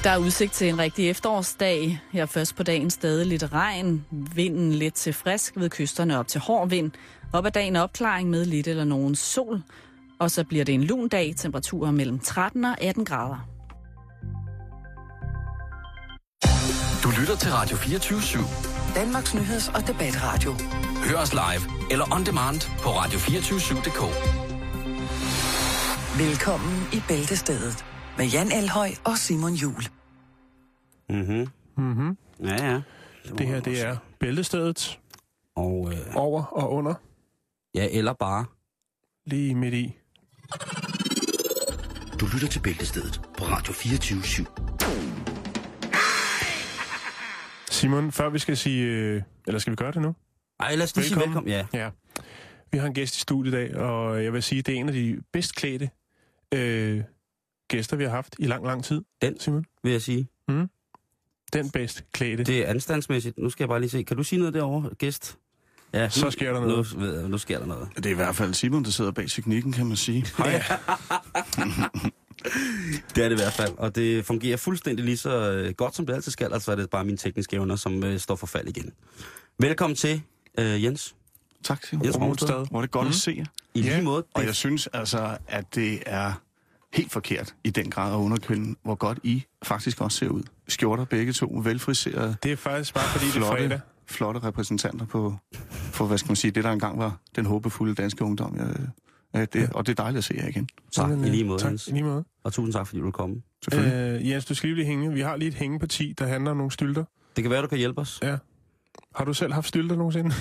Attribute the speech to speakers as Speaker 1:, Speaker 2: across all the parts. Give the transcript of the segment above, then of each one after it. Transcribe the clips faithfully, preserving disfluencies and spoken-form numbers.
Speaker 1: Der er udsigt til en rigtig efterårsdag. Her først på dagen stadig lidt regn. Vinden lidt til frisk ved kysterne op til hård vind. Op ad dagen opklaring med lidt eller nogen sol. Og så bliver det en lun dag. Temperaturer mellem tretten og atten grader.
Speaker 2: Du lytter til Radio fireogtyve syv.
Speaker 3: Danmarks nyheds- og debatradio.
Speaker 2: Hør os live eller on demand på radio to fire syv punktum d k.
Speaker 3: Velkommen i Bæltestedet med Jan Elhøj og Simon Juhl.
Speaker 4: Mhm.
Speaker 5: Mhm.
Speaker 4: Ja, ja.
Speaker 5: Det, det her, det er Bæltestedet.
Speaker 4: Og, øh,
Speaker 5: over og under.
Speaker 4: Ja, eller bare.
Speaker 5: Lige midt i.
Speaker 2: Du lytter til Bæltestedet på Radio fireogtyve syv.
Speaker 5: Simon, før vi skal sige... Øh, eller skal vi gøre det nu?
Speaker 4: Ej, lad os lige sige velkommen. Ja.
Speaker 5: ja. Vi har en gæst i studiet i dag, og jeg vil sige, det er en af de bedst klædte øh, gæster, vi har haft i lang, lang tid.
Speaker 4: Den,
Speaker 5: Simon,
Speaker 4: vil jeg sige.
Speaker 5: Mm. Den bedst klædte.
Speaker 4: Det er anstandsmæssigt. Nu skal jeg bare lige se. Kan du sige noget derovre, gæst? Ja, nu,
Speaker 5: så sker der noget.
Speaker 4: Nu, nu, nu sker der noget.
Speaker 6: Det er i hvert fald Simon, der sidder bag teknikken, kan man sige.
Speaker 4: Hej. Det er det i hvert fald, og det fungerer fuldstændig lige så øh, godt, som det altid skal, altså er det bare mine tekniske evner, som øh, står for fald igen. Velkommen til, øh, Jens.
Speaker 6: Tak, Simon.
Speaker 4: Jens Morgenstad.
Speaker 6: Hvor er det godt mm. at se jer.
Speaker 4: I
Speaker 5: ja.
Speaker 4: lige måde. Det...
Speaker 6: Og jeg synes altså, at det er helt forkert i den grad at underkende, hvor godt I faktisk også ser ud. Skjorter begge to, velfriserede.
Speaker 5: Det er faktisk bare fordi,
Speaker 6: flotte,
Speaker 5: det er fredag.
Speaker 6: Flotte repræsentanter på, for, hvad skal man sige, det der engang var den håbefulde danske ungdom. Jeg, ja, det, og det er dejligt at se jer igen.
Speaker 4: Tak, i lige måde,
Speaker 5: tak,
Speaker 4: Jens.
Speaker 5: i lige måde.
Speaker 4: Og tusind tak, fordi du vil komme.
Speaker 5: Øh, Jens, du skal lige blive hænge. Vi har lige et hængeparti, der handler om nogle stylter.
Speaker 4: Det kan være, du kan hjælpe os.
Speaker 5: Ja. Har du selv haft stylter nogensinde?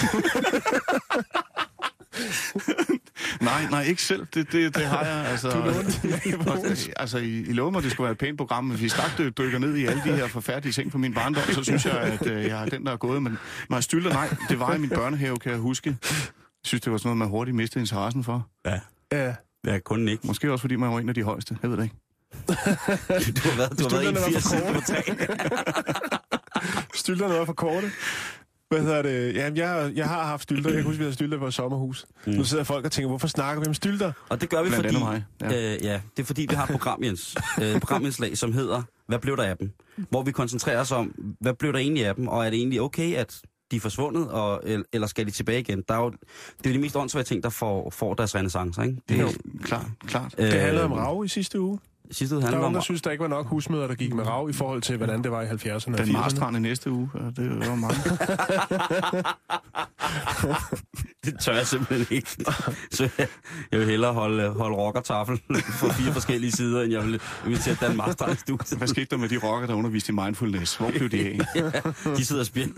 Speaker 6: nej, nej, ikke selv. Det, det, det har jeg. Altså,
Speaker 5: du lånte
Speaker 6: altså, I, I lovede mig, at det skulle være et pænt program, men hvis I straks dykker ned i alle de her forfærdelige ting på min barndom, så synes jeg, at øh, jeg er den, der er gået. Men mig stylter, nej, det var i min børnehave, kan jeg huske. Jeg synes, det var sådan noget, man hurtigt mistede interessen for.
Speaker 4: Ja.
Speaker 5: Ja.
Speaker 4: Ja, kun ikke.
Speaker 6: Måske også, fordi man var en af de højeste. Jeg ved det ikke.
Speaker 4: du har været, du har været enogfirs centimeter.
Speaker 5: Stylterne var for korte. Hvad hedder det? Jamen, jeg, jeg har haft stylter. Jeg kan huske, vi havde stylter på et sommerhus. Mm. Nu sidder folk og tænker, hvorfor snakker vi om stylter?
Speaker 4: Og det gør vi,
Speaker 6: Blandt
Speaker 4: fordi...
Speaker 6: mig. Ja.
Speaker 4: Øh, ja, det er fordi, vi har et program, Jens. øh, programindslag, som hedder, hvad blev der af dem? Hvor vi koncentrerer os om, hvad blev der egentlig af dem? Og er det egentlig okay, at de er forsvundet, og, eller skal de tilbage igen? Der er jo, det er jo de mest åndssvage ting, der får, får deres renaissance, ikke?
Speaker 6: Det er jo klart, klart.
Speaker 5: Det handlede
Speaker 4: øh,
Speaker 5: om rav i sidste uge.
Speaker 4: Sidste uge
Speaker 5: der var
Speaker 4: handler
Speaker 5: nogen,
Speaker 4: om...
Speaker 5: der synes, der ikke var nok husmøder, der gik med rav i forhold til, hvordan det var i halvfjerdserne og
Speaker 6: Den
Speaker 5: firserne.
Speaker 6: marstrand i næste uge, det var mange.
Speaker 4: Det tør jeg simpelthen ikke. Så jeg, jeg vil hellere holde, holde rockertafel fra fire forskellige sider, end jeg vil invitere Dan Marstrand i studiet.
Speaker 6: Hvad skete der med de rockere, der underviste i mindfulness? Hvor blev de af?
Speaker 4: Ja, de sidder og spiller.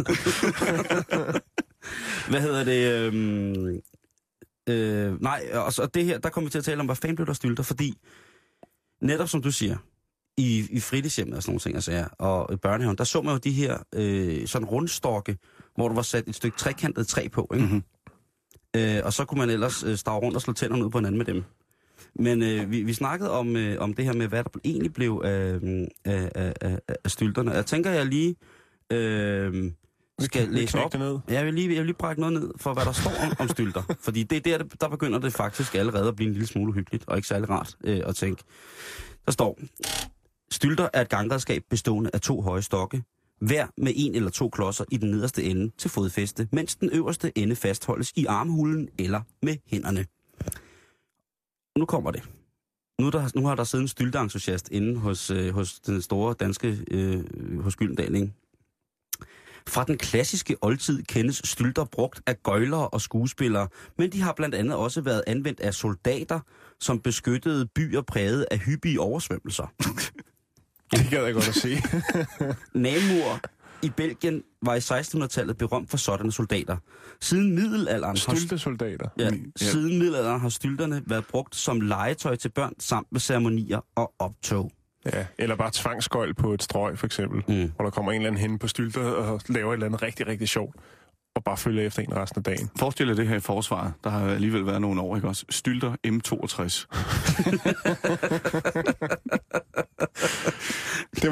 Speaker 4: Hvad hedder det? Øhm, øh, nej, og så det her, der kommer vi til at tale om, hvad fanden blev der stylter, fordi netop som du siger, i, i fritidshjemmet og sådan nogle ting, altså, og i børnehaven, der så man jo de her øh, sådan rundstokke, hvor der var sat et stykke trekantet træ på, ikke? Mm-hmm. Øh, og så kunne man ellers øh, stave rundt og slå tænderne ud på hinanden med dem. Men øh, vi, vi snakkede om, øh, om det her med, hvad der egentlig blev af, af, af, af stylterne. Jeg tænker, jeg lige øh, skal
Speaker 5: vi
Speaker 4: læse op.
Speaker 5: ned.
Speaker 4: Jeg vil lige, jeg vil lige brække noget ned for, hvad der står om, om stylter. Fordi det er der, der begynder det faktisk allerede at blive en lille smule uhyggeligt, og ikke særlig rart øh, at tænke. Der står, stylter er et gangredskab bestående af to høje stokke, hver med en eller to klodser i den nederste ende til fodfæste, mens den øverste ende fastholdes i armhulen eller med hænderne. Nu kommer det. Nu, der, nu har der siddet en stylteentusiast inde hos, øh, hos den store danske, øh, hos Gyldendal, ikke? Fra den klassiske oldtid kendes stylter brugt af gøjlere og skuespillere, men de har blandt andet også været anvendt af soldater, som beskyttede byer præget af hyppige oversvømmelser.
Speaker 5: Det kan jeg godt at se.
Speaker 4: Namur i Belgien var i sekstenhundredetallet berømt for sådanne soldater. Siden middelalderen har,
Speaker 5: Styltesoldater.
Speaker 4: ja, siden middelalderen har stylterne været brugt som legetøj til børn samt med ceremonier og optog.
Speaker 5: Ja, eller bare tvangsgøjl på et strøg, for eksempel. Mm. Hvor der kommer en eller anden hen på stylter og laver et eller andet rigtig, rigtig sjovt. Og bare følger efter en resten af dagen.
Speaker 6: Forestil dig det her i forsvaret. Der har alligevel været nogle år, ikke også? Stylter M toogtres.
Speaker 5: Det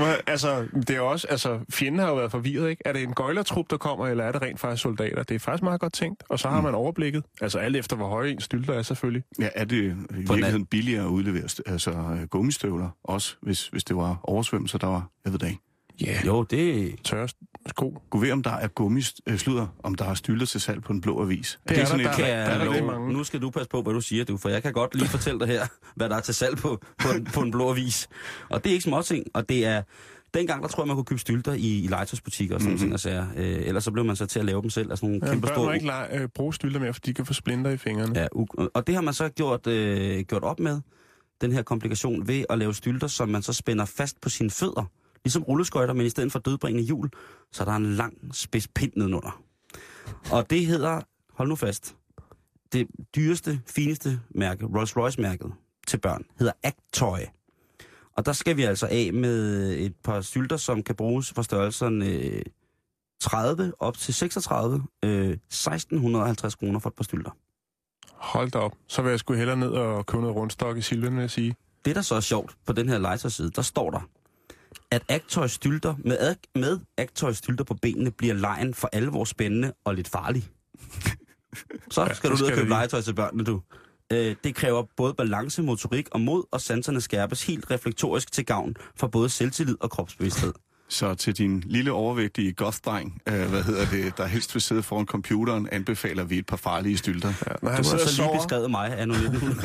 Speaker 5: var, altså, det er også, altså, fjenden har jo været forvirret, ikke? Er det en gøjlertrup, der kommer, eller er det rent faktisk soldater? Det er faktisk meget godt tænkt, og så har man overblikket. Altså alt efter, hvor høje en stylter er selvfølgelig.
Speaker 6: Ja, er det i virkeligheden billigere at udlevere altså, gummistøvler også, hvis, hvis det var oversvømmelse, der var, jeg ved det ikke.
Speaker 5: Ja, yeah.
Speaker 4: Jo, det...
Speaker 5: Tørre sko.
Speaker 6: Gå ved, om der er gummisluder, om der er stylter til salg på en blå avis.
Speaker 5: Det er, det er sådan
Speaker 6: der,
Speaker 5: et,
Speaker 4: kan
Speaker 5: der, der, der, der,
Speaker 4: jeg love. Nu skal du passe på, hvad du siger, du, for jeg kan godt lige fortælle dig her, hvad der er til salg på, på, en, på en blå avis. Og det er ikke småting, og det er... Dengang, der tror jeg, man kunne købe stylter i, i legetøjsbutikker og sådan mm-hmm. noget. Altså, øh, ellers så blev man så til at lave dem selv. Altså nogle
Speaker 5: ja,
Speaker 4: kæmpe
Speaker 5: store...
Speaker 4: store...
Speaker 5: Man ikke lege, øh, bruge stylter mere, for de kan få splinter i fingrene.
Speaker 4: Ja, u- og det har man så gjort, øh, gjort op med, den her komplikation, ved at lave stylter, som man så spænder fast på sine fødder. Ligesom rulleskøjter, men i stedet for dødbringende hjul, så er der en lang spids pind nedenunder. Og det hedder, hold nu fast, det dyreste, fineste mærke, Rolls-Royce-mærket til børn, hedder Actoy. Og der skal vi altså af med et par stylter, som kan bruges for størrelserne øh, tredive op til seksogtredive, øh, seksten halvtreds kroner for et par stylter.
Speaker 5: Hold da op. Så vil jeg sgu hellere ned og købe noget rundstok i Silvan, vil jeg sige.
Speaker 4: Det, der så er sjovt på den her legetøjside, der står der, at Actoy stylter, med, ad, med Actoy stylter på benene, bliver lejen for alvor spændende og lidt farlig. Så skal ja, du ned og købe legetøj til børnene, du. Øh, det kræver både balance, motorik og mod, og sanserne skærpes helt reflektorisk til gavn for både selvtillid og kropsbevidsthed.
Speaker 6: Så til din lille overvægtige goth-dreng, øh, hvad hedder det, der helst vil sidde foran computeren, anbefaler vi et par farlige stylter. Ja,
Speaker 5: når
Speaker 4: han du har så lige sover... beskrevet mig af nu nitten hundrede.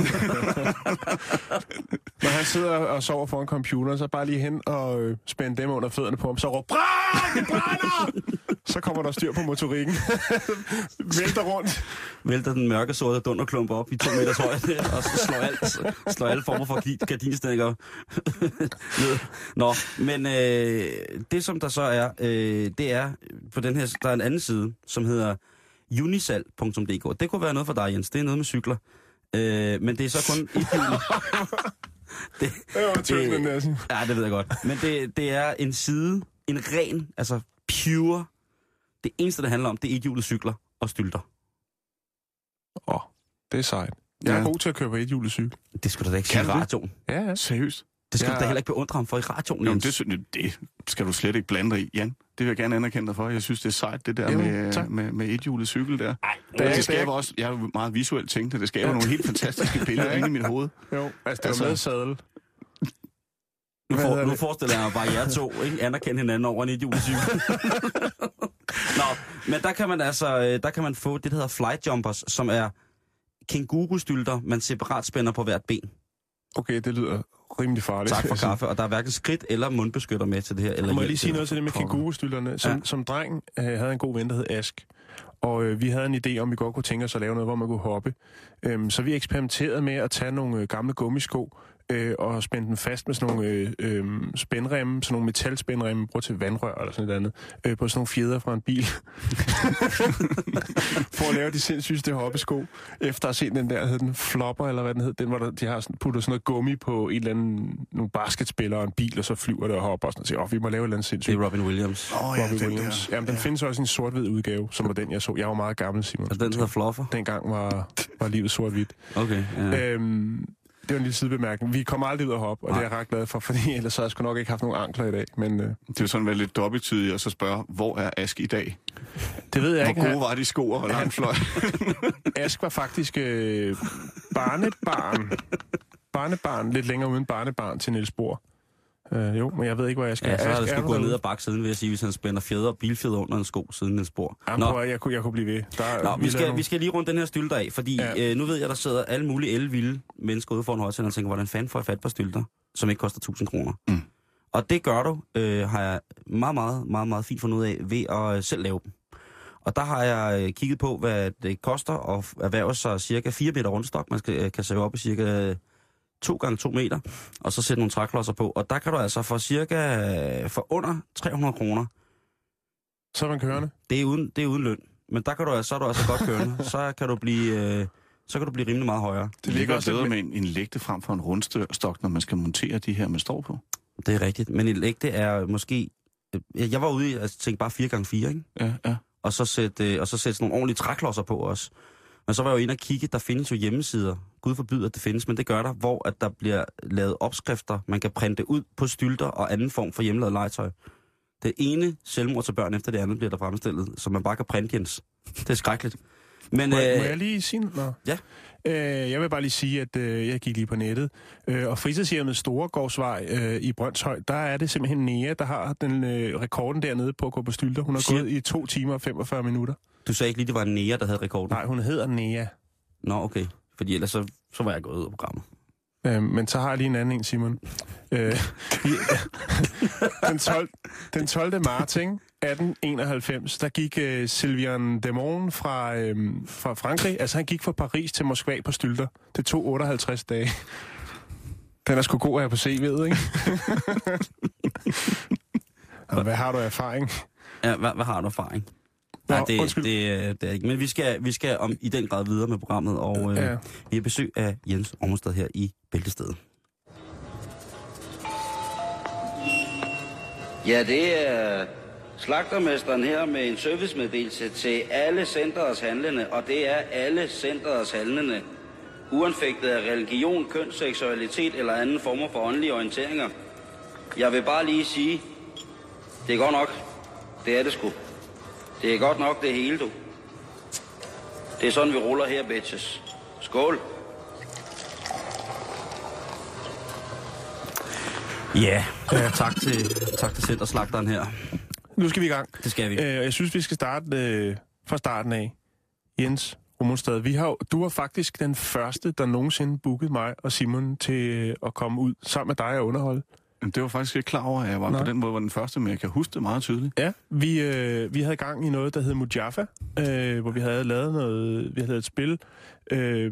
Speaker 5: Når han sidder og sover foran computeren, så bare lige hen og øh, spænde dem under fødderne på ham, så råber, brænd, det brænder! Så kommer der styr på motorikken. Vælter rundt.
Speaker 4: Vælter den mørke sorte dunderklump op i to meters højde, og så slår, alt, slår alle former for gardinstænger ned. Nå, men øh, det som der så er, øh, det er på den her, der er en anden side, som hedder unisal punktum d k. Det kunne være noget for dig, Jens. Det er noget med cykler. Øh, men det er så kun et hjul. det,
Speaker 5: det var tynd, den der.
Speaker 4: Ja, det ved jeg godt. Men det, det er en side, en ren, altså pure. Det eneste, det handler om, det er ethjulet cykler og stylter.
Speaker 5: Åh, oh, det er sejt. Jeg er ja. god til at køre på ethjulet cykel.
Speaker 4: Det skulle du da ikke sige i radioen.
Speaker 5: Ja, ja.
Speaker 6: Seriøst?
Speaker 4: Det skal
Speaker 6: ja.
Speaker 4: du da heller ikke beundre ham for i radioen,
Speaker 6: Jamen, det, det skal du slet ikke blande dig i, Jan. Det vil jeg gerne anerkende dig for. Jeg synes, det er sejt, det der Jamen, med, med, med ethjulet cykel der. Ej, det, det, det skaber også, jeg er jo meget visuelt tænkt, det skaber ja. nogle helt fantastiske billeder inde i mit hoved.
Speaker 5: Jo, altså det er med sadel.
Speaker 4: Nu, for, nu forestiller jeg mig bare jer to, ikke? Anerkende hinanden over en ethjulet cykel. Nå, men der kan man altså, der kan man få det, der hedder flight jumpers, som er kængurustylter, man separat spænder på hvert ben.
Speaker 5: Okay, det lyder rimelig farligt.
Speaker 4: Tak for kaffe, og der er hverken skridt eller mundbeskytter med til det her. Eller
Speaker 5: må jeg lige sige noget til det med kængurustylterne? Som, ja. som dreng øh, havde en god ven, der hed Ask. Og øh, vi havde en idé om, vi godt kunne tænke os at lave noget, hvor man kunne hoppe. Øhm, så vi eksperimenterede med at tage nogle øh, gamle gummisko øh, og spænde dem fast med sådan nogle øh, øh, spændremme, sådan nogle metalspændremme, man bruger til vandrør eller sådan noget andet, øh, på sådan nogle fjeder fra en bil. For at lave de sindssygeste hoppesko. Efter at se den der, hed den Flopper, eller hvad den hed, den hvor der, de har sådan, puttet sådan noget gummi på en eller anden, nogle basketspillere og en bil, og så flyver det og hopper og sådan, og siger, åh, vi må lave et eller andet sindssygt.
Speaker 4: Det er Robin Williams.
Speaker 6: Åh oh, ja,
Speaker 5: Robin
Speaker 6: den
Speaker 5: Williams.
Speaker 6: der.
Speaker 5: Jamen, den ja. findes også i en sort-hvid udgave, som var den, jeg så. Jeg var meget gammel, Simon.
Speaker 4: Altså den hedder Fluffer?
Speaker 5: Dengang var, var livet sort-hvidt.
Speaker 4: Okay, ja.
Speaker 5: Øhm, det var en lille sidebemærkning. Vi kommer aldrig ud at hoppe, og Nej. det er jeg ret glad for, fordi ellers så har jeg sgu nok ikke haft nogen ankler i dag. Men, øh...
Speaker 6: det er jo sådan været lidt dobbelttydigt at så spørge, hvor er Ask i dag?
Speaker 5: Det ved jeg
Speaker 6: hvor
Speaker 5: ikke.
Speaker 6: Hvor gode var de sko og langt fløj?
Speaker 5: Ask var faktisk øh, barnebarn. Barnebarn, lidt længere uden barnebarn til Niels Bohr. Uh, jo, men jeg ved ikke, hvor jeg skal.
Speaker 4: Ja, så har det skulle gå ned ad baksiden, vil jeg sige, hvis han spænder fjeder og bilfjeder under en sko siden en spor.
Speaker 5: Jamen, Nå. Prøv, jeg, kunne, jeg kunne blive ved. Der,
Speaker 4: Nå, vi, vi, skal, nogle... vi skal lige rundt den her stylter af, fordi ja. øh, nu ved jeg, der sidder alle mulige elvilde mennesker ude foran højtænderen og tænker, hvordan fanden får jeg fat på stylter, som ikke koster tusind kroner. Mm. Og det gør du, øh, har jeg meget, meget, meget, meget fint fundet ud af, ved at øh, selv lave dem. Og der har jeg øh, kigget på, hvad det koster at erhverve sig cirka fire meter rundstok. Man skal, øh, kan save op i cirka to gange to meter, og så sætte nogle træklodser på. Og der kan du altså for cirka for under tre hundrede kroner.
Speaker 5: Så er man kørende?
Speaker 4: Det er uden, det er uden løn. Men der kan du, så er du altså godt kørende. Så kan du blive, øh, så kan du blive rimelig meget højere.
Speaker 6: Det ligger også bedre med en, en lægte frem for en rundstok, når man skal montere de her, man står på.
Speaker 4: Det er rigtigt. Men en lægte er måske... Øh, jeg var ude i at tænke bare fire gange fire, ikke?
Speaker 6: Ja, ja.
Speaker 4: Og så sætte, øh, og så sætte sådan nogle ordentlige træklodser på også. Men så var jeg jo inde og kigge, der findes jo hjemmesider, Gud forbyder, at det findes, men det gør der, hvor at der bliver lavet opskrifter, man kan printe ud på stylter og anden form for hjemmelavet legetøj. Det ene selvmord til børn efter det andet bliver der fremstillet, så man bare kan printe, Jens. Det er skrækkeligt. Men,
Speaker 5: må,
Speaker 4: øh,
Speaker 5: må jeg lige sige noget?
Speaker 4: Ja.
Speaker 5: Øh, jeg vil bare lige sige, at øh, jeg gik lige på nettet, øh, og fritidshjemmet Storegårdsvej øh, i Brøndshøj, der er det simpelthen Nea, der har den øh, rekorden dernede på at gå på stylter. Hun har
Speaker 4: Siger...
Speaker 5: gået i to timer og femogfyrre minutter.
Speaker 4: Du sagde ikke lige, det var Nea, der havde rekorden?
Speaker 5: Nej, hun hedder Nea.
Speaker 4: Nå, okay. Fordi ellers så, så var jeg gået ud af programmet.
Speaker 5: Øh, men så har jeg lige en anden en, Simon. Øh, i, den, tolvte den tolvte marts, ikke? atten enoghalvfems, der gik øh, Sylvain Demon fra, øh, fra Frankrig, altså han gik fra Paris til Moskva på stylter. Det tog otteoghalvtreds dage. Den er sgu god her på C V'et, ikke? Og hvad har du erfaring?
Speaker 4: Ja, hvad, hvad har du erfaring?
Speaker 5: Nå,
Speaker 4: Nej, det,
Speaker 5: undskyld.
Speaker 4: det, det er ikke. Men vi skal, vi skal om, i den grad videre med programmet, og øh,
Speaker 5: Ja.
Speaker 4: vi har besøg af Jens Ormestad her i Bæltestedet.
Speaker 7: Ja, det er slagtermesteren her med en servicemeddelelse til alle centerets handlende, og det er alle centerets handlende. Uanfægtet af religion, køn, seksualitet eller anden former for åndelige orienteringer. Jeg vil bare lige sige, det er godt nok. Det er det sgu. Det er godt nok det hele, du. Det er sådan, vi ruller her, bitches. Skål.
Speaker 4: Ja, yeah. tak til, tak til centerslagteren her.
Speaker 5: Nu skal vi i gang.
Speaker 4: Det skal vi.
Speaker 5: Øh, jeg synes, vi skal starte øh, fra starten af. Jens Ormestad, vi har, du var faktisk den første, der nogensinde bookede mig og Simon til øh, at komme ud sammen med dig og underholde.
Speaker 6: Det var faktisk ikke klar over, at jeg var
Speaker 5: Nej.
Speaker 6: på den måde var den første, men jeg kan huske det meget tydeligt.
Speaker 5: Ja, vi, øh, vi havde gang i noget, der hed Mujaffa, øh, hvor vi havde lavet noget, vi havde lavet et spil øh,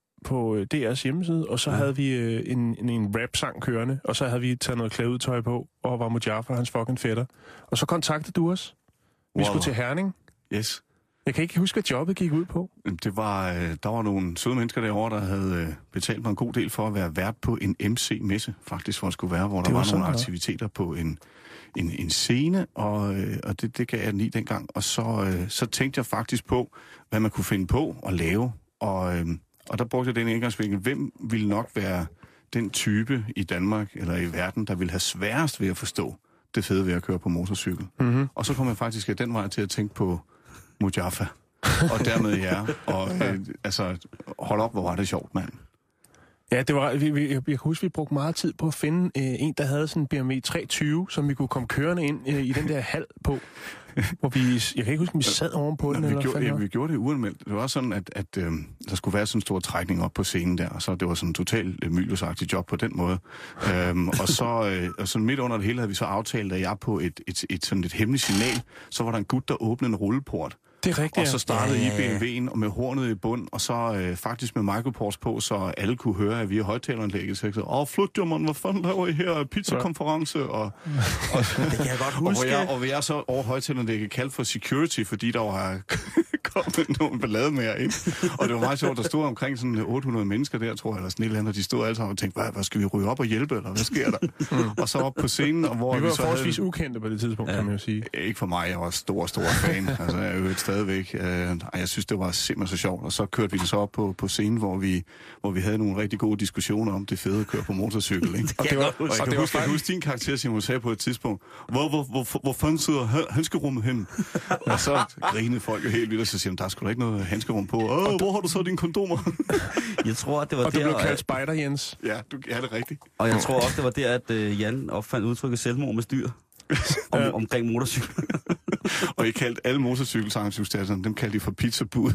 Speaker 5: på D R's hjemmeside, og så ja. havde vi øh, en, en, en rap-sang kørende, og så havde vi taget noget klædeudtøj på, og var Mujaffa hans fucking fætter. Og så kontaktede du os. Vi
Speaker 6: Wow.
Speaker 5: skulle til Herning.
Speaker 6: Yes.
Speaker 5: Jeg kan ikke huske, hvad jobbet gik ud på.
Speaker 6: Det var, øh, der var nogle søde mennesker derovre, der havde øh, betalt mig en god del for at være vært på en M C-messe, faktisk, hvor det skulle være, hvor der
Speaker 5: Det var
Speaker 6: var, var nogle
Speaker 5: sådan,
Speaker 6: aktiviteter på en, en, en scene, og, øh, og det, det gav jeg den i dengang. Og så, øh, så tænkte jeg faktisk på, hvad man kunne finde på at lave, og, øh, og der brugte jeg den indgangsvinkel. Hvem ville nok være den type i Danmark eller i verden, der ville have sværest ved at forstå det fede ved at køre på motorcykel?
Speaker 5: Mm-hmm.
Speaker 6: Og så kom jeg faktisk af den vej til at tænke på Mujaffa. Og dermed jer. Og øh, altså, hold op, hvor var det sjovt, mand.
Speaker 5: Ja, det var, vi, vi, jeg kan huske, vi brugte meget tid på at finde øh, en, der havde sådan en B M W tre tyve, som vi kunne komme kørende ind øh, i den der hal på. Hvor vi, jeg kan ikke huske, om vi sad ovenpå den.
Speaker 6: Nå, vi,
Speaker 5: eller
Speaker 6: gjorde,
Speaker 5: hvad
Speaker 6: ja,
Speaker 5: fanden
Speaker 6: vi gjorde det uanmeldt. Det var sådan, at, at øh, der skulle være sådan en stor trækning op på scenen der, og så det var sådan en totalt øh, myldosagtig job på den måde. øhm, og så øh, og sådan midt under det hele havde vi så aftalt, at jeg på et, et, et, sådan et hemmeligt signal, så var der en gut, der åbnede en rulleport.
Speaker 5: Det er rigtigt,
Speaker 6: Og så startede
Speaker 5: ja, ja, ja.
Speaker 6: I B M W'en og med hornet i bund, og så øh, faktisk med microports på, så alle kunne høre, at vi er højtaleranlægget. Så jeg sagde, åh, flut, jo, man, hvad fanden laver I her? Pizzakonference? Og, og,
Speaker 4: Det kan jeg godt
Speaker 6: og, hvor
Speaker 4: huske.
Speaker 6: jeg, og hvor jeg så over højtaleranlægget kaldt for security, fordi der var kommet nogle ballade med jer, ikke? Og det var meget sjovt, der stod omkring sådan otte hundrede mennesker der, tror jeg, eller sådan et eller andet, og de stod alle sammen og tænkte, hvad, hvad skal vi ryge op og hjælpe, eller hvad sker der? mm. Og så op på scenen, og hvor
Speaker 5: Vi
Speaker 6: vi,
Speaker 5: var
Speaker 6: så
Speaker 5: forholdsvis
Speaker 6: havde...
Speaker 5: ukendte på det tidspunkt, ja. Kan man jo sige.
Speaker 6: Ikke for mig, jeg var stor, stor fan. Altså, jeg er jo stadigvæk. Øh, jeg synes, det var simpelthen så sjovt. Og så kørte vi det så op på, på scenen, hvor vi, hvor vi havde nogle rigtig gode diskussioner om det fede at køre på motorcykel. Ikke?
Speaker 5: Og det var,
Speaker 6: Og jeg
Speaker 5: og
Speaker 6: kan
Speaker 5: det var
Speaker 6: huske, jeg
Speaker 5: faktisk...
Speaker 6: huske din karakter, Simon, sagde på et tidspunkt, hvor, hvor, hvor, hvor fanden sidder handskerummet hen? Og så grinede folk jo helt vildt, og så siger de, der er sgu da ikke noget handskerum på. Åh, hvor har du så dine kondomer?
Speaker 4: Jeg tror, at det var
Speaker 5: Og du
Speaker 4: der...
Speaker 5: blev kaldt spider, Jens.
Speaker 6: Ja, du er det rigtigt.
Speaker 4: Og jeg tror også, det var der, at uh, Jan opfandt udtrykket selvmord med styr. Om,
Speaker 5: Ja.
Speaker 4: omkring motorcykel.
Speaker 6: Og I kaldte alle motorcykelsangsudstatterne, dem kaldte I for pizzabud.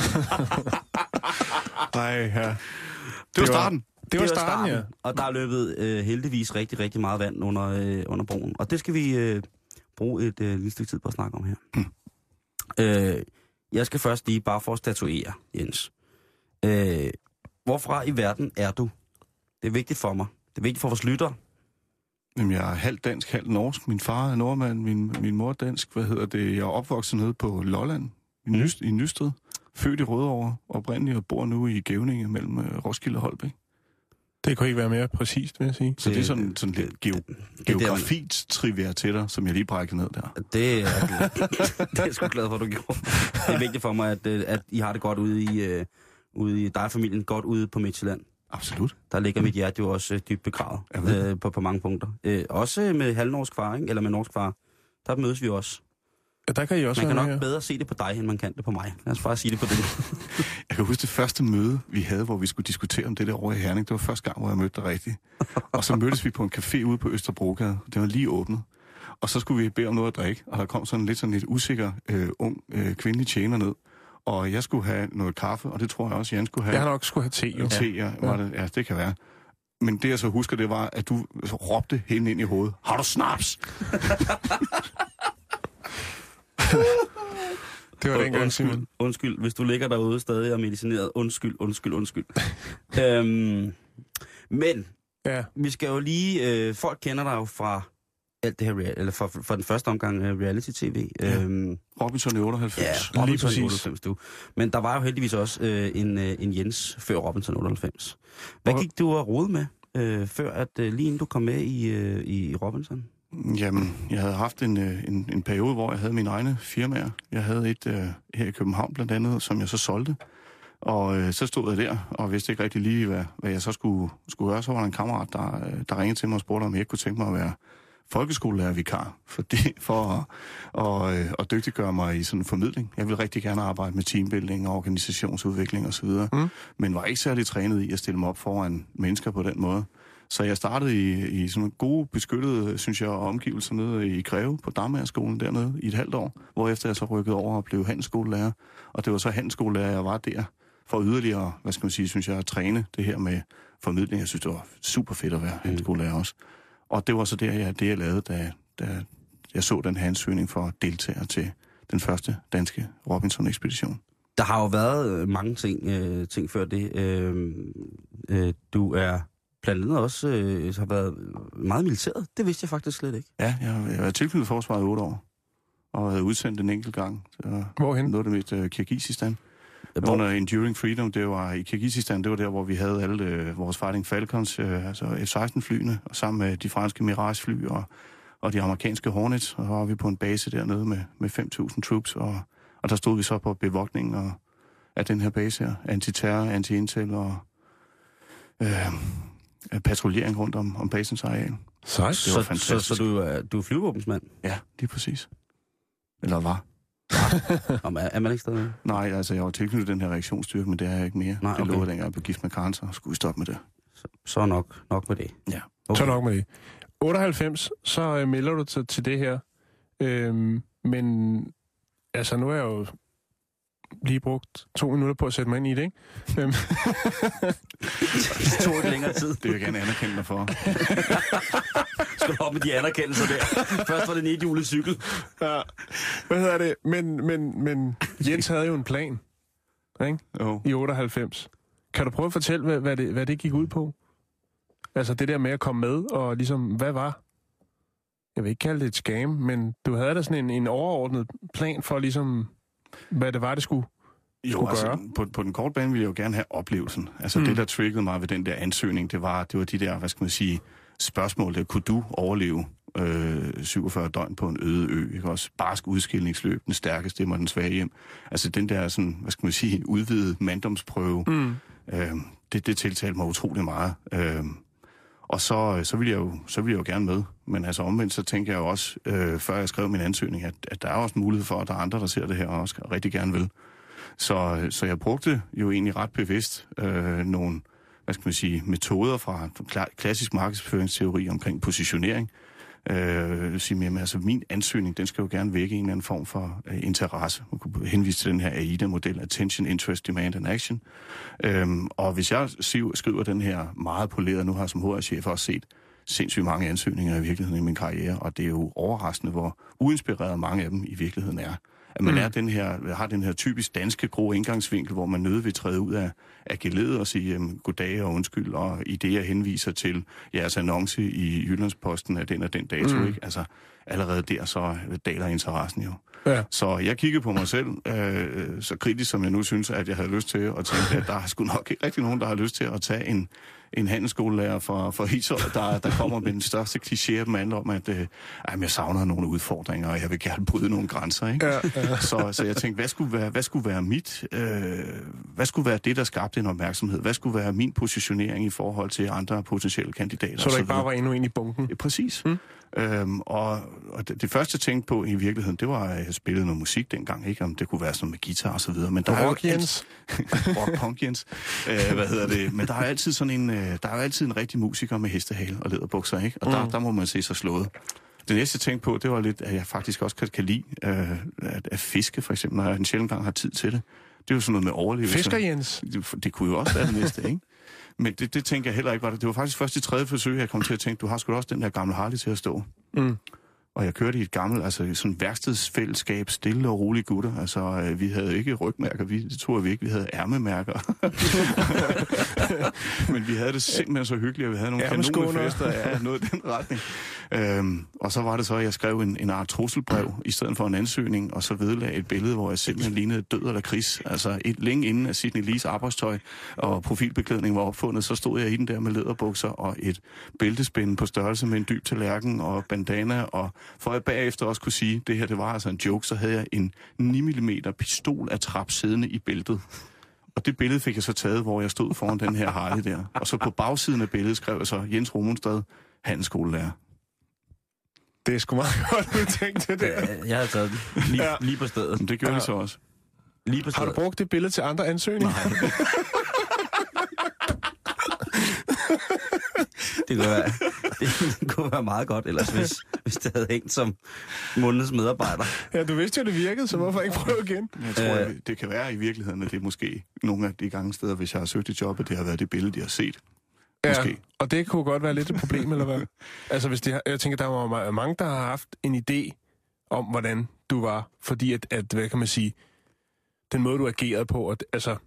Speaker 5: Nej, ja.
Speaker 6: Det var starten.
Speaker 5: Det var starten, ja.
Speaker 4: Og der er løbet øh, heldigvis rigtig, rigtig meget vand under, øh, under broen. Og det skal vi øh, bruge et øh, lille stykke tid på at snakke om her. Mm. Øh, jeg skal først lige bare for at statuere, Jens. Øh, hvorfra i verden er du? Det er vigtigt for mig. Det er vigtigt for vores lytter.
Speaker 6: Jamen, jeg er halvt dansk, halvt norsk. Min far er nordmand, min, min mor er dansk. Hvad hedder det? Jeg er opvokset nede på Lolland, i, mm. Nyst, i Nysted. Født i Rødovre, oprindeligt, og bor nu i Gævninge mellem uh, Roskilde og Holbæk.
Speaker 5: Det kunne ikke være mere præcist, vil jeg sige.
Speaker 6: Så det er sådan, sådan lidt geo- geografisk trivia til dig, som jeg lige brækkede ned der.
Speaker 4: Det er, det er jeg sgu glad for, at du gjorde. Det er vigtigt for mig, at, at I har det godt ude i, uh, ude i dig og familien, godt ude på Midtjylland.
Speaker 6: Absolut.
Speaker 4: Der ligger mit hjerte jo også uh, dybt begravet uh, på, på mange punkter. Uh, også med halvnorsk far, ikke? Eller med norsk far. Der mødes vi også.
Speaker 5: Ja, der kan I også
Speaker 4: man kan nok
Speaker 5: her.
Speaker 4: bedre se det på dig, end man kan det på mig. Lad os bare sige det på det.
Speaker 6: Jeg kan huske det første møde, vi havde, hvor vi skulle diskutere om det der over i Herning. Det var første gang, hvor jeg mødte dig rigtigt. Og så mødtes vi på en café ude på Østerbrogade. Det var lige åbnet. Og så skulle vi bede om noget at drikke. Og der kom sådan lidt sådan lidt usikker, øh, ung, øh, kvindelig tjener ned. Og jeg skulle have noget kaffe, og det tror jeg også, Jan skulle have.
Speaker 5: Jeg har nok skulle have te, jo.
Speaker 6: Te, ja. Var det, ja, det kan være. Men det, jeg så husker, det var, at du råbte hende ind i hovedet. Har du snaps?
Speaker 5: Det var dengang,
Speaker 4: undskyld,
Speaker 5: Simon.
Speaker 4: Undskyld, hvis du ligger derude stadig og medicineret. Undskyld, undskyld, undskyld. øhm, men,
Speaker 5: ja.
Speaker 4: vi skal jo lige... Øh, folk kender dig jo fra alt det her, eller fra, fra den første omgang uh, reality-tv.
Speaker 6: Ja.
Speaker 4: Øhm,
Speaker 6: Robinson i otteoghalvfems.
Speaker 4: Ja, Robinson
Speaker 5: lige
Speaker 4: i otteoghalvfems, du. Men der var jo heldigvis også øh, en, øh, en Jens før Robinson otteoghalvfems. Hvad
Speaker 5: og...
Speaker 4: gik du og rode med, øh, før at øh, lige inden du kom med i, øh, i Robinson?
Speaker 6: Jamen, jeg havde haft en, en, en periode, hvor jeg havde mine egne firmaer. Jeg havde et uh, her i København blandt andet, som jeg så solgte. Og uh, så stod jeg der, og vidste ikke rigtig lige, hvad, hvad jeg så skulle, skulle gøre. Så var der en kammerat, der, der ringede til mig og spurgte, om jeg ikke kunne tænke mig at være folkeskolelærervikar, for, det, for at, og, at dygtiggøre mig i sådan en formidling. Jeg ville rigtig gerne arbejde med teambuilding og organisationsudvikling osv., mm. men var ikke særlig trænet i at stille mig op foran mennesker på den måde. Så jeg startede i, i sådan gode, beskyttede, synes jeg, omgivelser nede i Greve på Dagmagerskolen dernede i et halvt år, hvorefter jeg så rykkede over og blev handelsskolelærer. Og det var så handelsskolelærer, jeg var der, for yderligere, hvad skal man sige, synes jeg, at træne det her med formidling. Jeg synes, det var super fedt at være handelsskolelærer også. Og det var så der, jeg, det, jeg lavede, da, da jeg så den her ansøgning for deltagere til den første danske Robinson-ekspedition.
Speaker 4: Der har jo været mange ting, øh, ting før det. Øh, øh, du er blandt andet også øh, har været meget militæret. Det vidste jeg faktisk slet ikke.
Speaker 6: Ja, jeg har været tilknyttet forsvaret i otte år, og havde udsendt en enkelt gang.
Speaker 5: Hvorhen?
Speaker 6: Noget af det mest uh, Kirgisistan. Hvor? Under Enduring Freedom, det var i Kirgisistan, det var der, hvor vi havde alle øh, vores Fighting Falcons, øh, altså F seksten flyene, og sammen med de franske Mirage-fly og, og de amerikanske Hornets, og så var vi på en base dernede med, med fem tusind troops, og, og der stod vi så på bevogtningen og, af den her base her, antiterror, anti-intel og øh, patruljering rundt om, om basens areal.
Speaker 5: Sejt.
Speaker 6: Det var
Speaker 4: så,
Speaker 6: fantastisk.
Speaker 4: Så, så du, er, du er flyvåbensmand?
Speaker 6: Ja, lige præcis. Eller var.
Speaker 4: Om, er, er man ikke stadig?
Speaker 6: Nej, altså jeg var tilknyttet den her reaktionsstyrke, men det er jeg ikke mere.
Speaker 4: Nej,
Speaker 6: det
Speaker 4: okay.
Speaker 6: lovede dengang, jeg blev gift med Karen, så skulle vi stoppe med det.
Speaker 4: Så, så nok, nok med det.
Speaker 6: Ja.
Speaker 4: Okay.
Speaker 5: Så nok med det. otteoghalvfems, så øh, melder du til, til det her. Øhm, men altså, nu er jeg jo lige brugt to minutter på at sætte mig ind i det, ikke? Øhm.
Speaker 4: Det tog ikke længere tid.
Speaker 6: Det vil jeg gerne anerkende dig for.
Speaker 4: Skal du op med de anerkendelser der? Først var det en ethjulet cykel.
Speaker 5: Ja. Hvad hedder det? Men, men, men Jens havde jo en plan, ikke?
Speaker 6: Jo.
Speaker 5: I otteoghalvfems. Kan du prøve at fortælle, hvad, hvad, det, hvad det gik ud på? Altså det der med at komme med, og ligesom, hvad var? Jeg vil ikke kalde det et scam, men du havde da sådan en, en overordnet plan for ligesom, hvad det var, det skulle,
Speaker 6: Jo,
Speaker 5: skulle
Speaker 6: altså,
Speaker 5: gøre.
Speaker 6: på, på den korte bane ville jeg jo gerne have oplevelsen. Altså mm. det, der triggede mig ved den der ansøgning, det var, det var de der, hvad skal man sige, spørgsmål, der kunne du overleve øh, syvogfyrre døgn på en øde ø, ikke også? Barsk udskillingsløb, den stærke stemmer, den svage hjem. Altså den der, sådan, hvad skal man sige, udvidede manddomsprøve, mm. øh, det, det tiltalte mig utrolig meget. Øh, og så, så, ville jeg jo, så ville jeg jo gerne med. Men altså omvendt, så tænker jeg jo også, øh, før jeg skrev min ansøgning, at, at der er også en mulighed for, at der er andre, der ser det her og også rigtig gerne vil. Så, så jeg brugte jo egentlig ret bevidst øh, nogle, hvad skal man sige, metoder fra klassisk markedsføringsteori omkring positionering. Øh, sige mere med, altså min ansøgning, den skal jo gerne vække en eller anden form for øh, interesse. Man kunne henvise til den her A I D A-model, Attention, Interest, Demand and Action. Øhm, og hvis jeg skriver den her meget poleret, nu har jeg som H R-chef også set sindssygt mange ansøgninger i virkeligheden i min karriere, og det er jo overraskende, hvor uinspireret mange af dem i virkeligheden er. At man mm. er den her, har den her typisk danske grå indgangsvinkel, hvor man nødt vil træde ud af, af geledet og sige um, goddag og undskyld, og i det, jeg henviser til jeres annonce i Jyllandsposten af den og den dato, mm. ikke? Altså, allerede der, så daler interessen jo. Ja. Så jeg kiggede på mig selv, øh, så kritisk som jeg nu synes, at jeg havde lyst til, og tænkte, at der er sgu nok ikke rigtig nogen, der har lyst til at tage en, en handelsskolelærer fra, fra Ishøj, der, der kommer med den største kliché af dem handler om, at øh, jeg savner nogle udfordringer, og jeg vil gerne bryde nogle grænser. Ikke? Ja, ja. Så, så jeg tænkte, hvad skulle være, hvad skulle være mit? Øh, hvad skulle være det, der skabte en opmærksomhed? Hvad skulle være min positionering i forhold til andre potentielle kandidater?
Speaker 5: Så der ikke bare var endnu en i bunken?
Speaker 6: Ja, præcis. Mm. Øhm, og og det, det første, jeg tænkte på i virkeligheden, det var, at jeg spillede noget musik dengang, ikke? Om det kunne være sådan med guitar og så videre. Men der er
Speaker 5: Rock Jens.
Speaker 6: Rock Punk Jens. Øh, hvad hedder det? Men der er altid sådan en, øh, der er altid en rigtig musiker med hestehale og læderbukser, ikke? Og der, mm. der må man se sig slået. Det næste, jeg tænkte på, det var lidt, at jeg faktisk også kan, kan lide øh, at, at fiske, for eksempel, når jeg en sjældent gang har tid til det. Det er jo sådan noget med overlevelse.
Speaker 5: Fisker Jens?
Speaker 6: Det, det kunne jo også være det næste, ikke? Men det, det tænker jeg heller ikke var det. Det var faktisk først i tredje forsøg, jeg kom til at tænke, du har sgu da også den der gamle Harley til at stå. Mm. Og jeg kørte i et gammelt, altså sådan værkstedsfællesskab, stille og rolige gutter. Altså, øh, vi havde ikke rygmærker, vi, det tror vi ikke, vi havde ærmemærker. Men vi havde det simpelthen så hyggeligt, og vi havde nogle kanonefester, ja, noget i den retning. Øhm, og så var det så, at jeg skrev en, en art trusselbrev, i stedet for en ansøgning, og så vedlagde et billede, hvor jeg simpelthen lignede død eller kris. Altså, et, længe inden at Sidney Lees arbejdstøj og profilbeklædning var opfundet, så stod jeg i den der med læderbukser og et bæltespænde på størrelse med en dyb tallerken og bandana, og for at bagefter også kunne sige, at det her det var altså en joke, så havde jeg en ni millimeter pistol af trap siddende i bæltet. Og det billede fik jeg så taget, hvor jeg stod foran den her Harley der. Og så på bagsiden af billedet skrev jeg så Jens Romonstad, handelsskolelærer.
Speaker 5: Det er sgu meget godt udtænkt, det der.
Speaker 4: Jeg havde taget den lige, ja. lige på stedet.
Speaker 6: Men det gjorde ja. de så også.
Speaker 4: Lige på stedet.
Speaker 5: Har du brugt det billede til andre ansøgninger?
Speaker 4: Nej. Det kunne, være, det kunne være meget godt, ellers hvis, hvis det havde hængt som månedens medarbejder.
Speaker 5: Ja, du vidste jo, det virkede, så hvorfor ikke prøve igen?
Speaker 6: Jeg tror, øh, det kan være i virkeligheden, at det er måske nogle af de gange steder, hvis jeg har søgt et job, at det har været det billede, de har set.
Speaker 5: Ja,
Speaker 6: måske.
Speaker 5: Og det kunne godt være lidt et problem, eller hvad? Altså, hvis de har, jeg tænker, der var mange, der har haft en idé om, hvordan du var, fordi at, at hvad kan man sige, den måde, du agerede på, at, altså,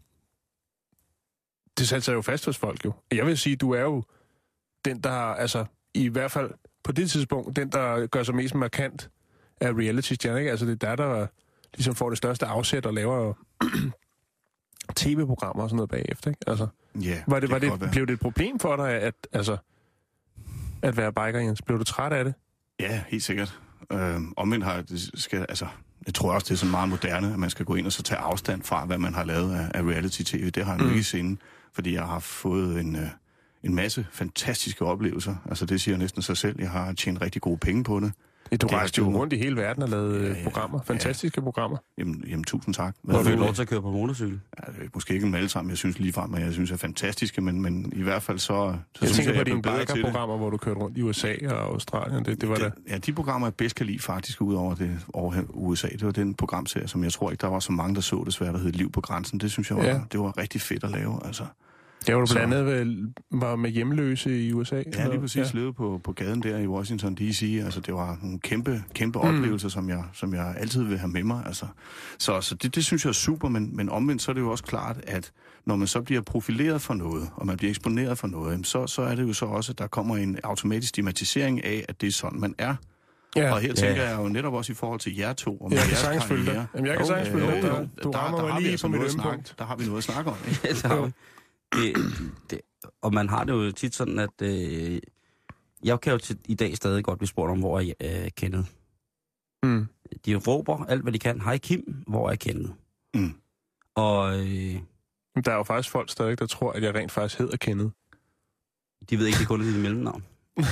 Speaker 5: det satte sig jo fast hos folk jo. Jeg vil sige, du er jo den, der, altså, i hvert fald på det tidspunkt, den, der gør sig mest markant af reality-stjerner, ikke? Altså, det er der, der ligesom får det største afsæt og laver tv-programmer og sådan noget bagefter, ikke? Altså,
Speaker 6: ja,
Speaker 5: var det,
Speaker 6: det
Speaker 5: var det, blev det et problem for dig, at, altså, at være biker, Jens? Blev du træt af det?
Speaker 6: Ja, helt sikkert. Øh, omvendt har det skal, altså, jeg tror også, det er sådan meget moderne, at man skal gå ind og så tage afstand fra, hvad man har lavet af, af reality-tv. Det har jeg mm. ikke i sinde, fordi jeg har fået en, øh, en masse fantastiske oplevelser. Altså, det siger næsten sig selv. Jeg har tjent rigtig gode penge på det.
Speaker 5: Ja, du rejste jo rundt i hele verden og lavede ja, ja, programmer. Fantastiske ja. programmer.
Speaker 6: Jamen, jamen, tusind tak.
Speaker 4: Hvor fik du lov til at køre på motorcykel?
Speaker 6: Ja, det er måske ikke dem alle sammen, jeg synes ligefrem, men jeg synes er fantastiske, men, men i hvert fald så... så
Speaker 5: jeg
Speaker 6: synes
Speaker 5: tænker
Speaker 6: jeg,
Speaker 5: på dine biker-programmer, hvor du kørte rundt i U S A og Australien. Det, det var det,
Speaker 6: ja, de programmer, jeg bedst kan lide faktisk ud over, det, over U S A, det var den programserie, som jeg tror ikke, der var så mange, der så desværre, der hed Liv på grænsen. Det synes jeg var, ja. det var rigtig fedt at lave, altså.
Speaker 5: Ja, hvor du blandt andet var med hjemløse i U S A.
Speaker 6: Ja, lige præcis. Ja. Levede på, på gaden der i Washington D C. Altså, det var nogle kæmpe, kæmpe mm. oplevelser, som jeg, som jeg altid vil have med mig. Altså. Så, så det, det synes jeg er super, men, men omvendt så er det jo også klart, at når man så bliver profileret for noget, og man bliver eksponeret for noget, så, så er det jo så også, at der kommer en automatisk stigmatisering af, at det er sådan, man er. Ja. Og her tænker ja. jeg jo netop også i forhold til jer to. Og
Speaker 5: jeg kan sagtens følge dig. Jamen, jeg kan sagtens følge dig. Du
Speaker 6: der,
Speaker 5: rammer
Speaker 6: der,
Speaker 5: mig lige
Speaker 6: altså
Speaker 5: på mit ømpunkt.
Speaker 6: Der har vi noget at snakke om, ikke?
Speaker 4: Ja, det har vi. Det, det, og man har det jo tit sådan, at øh, jeg kan jo til, i dag stadig godt blive spurgt om, hvor er øh, Kenneth. Mm. De råber alt, hvad de kan. Hej Kim, hvor er Kenneth? Mm. Og øh,
Speaker 5: der er jo faktisk folk stadig, der tror, at jeg rent faktisk hedder Kenneth.
Speaker 4: De ved ikke, det kun er dit mellemnavn.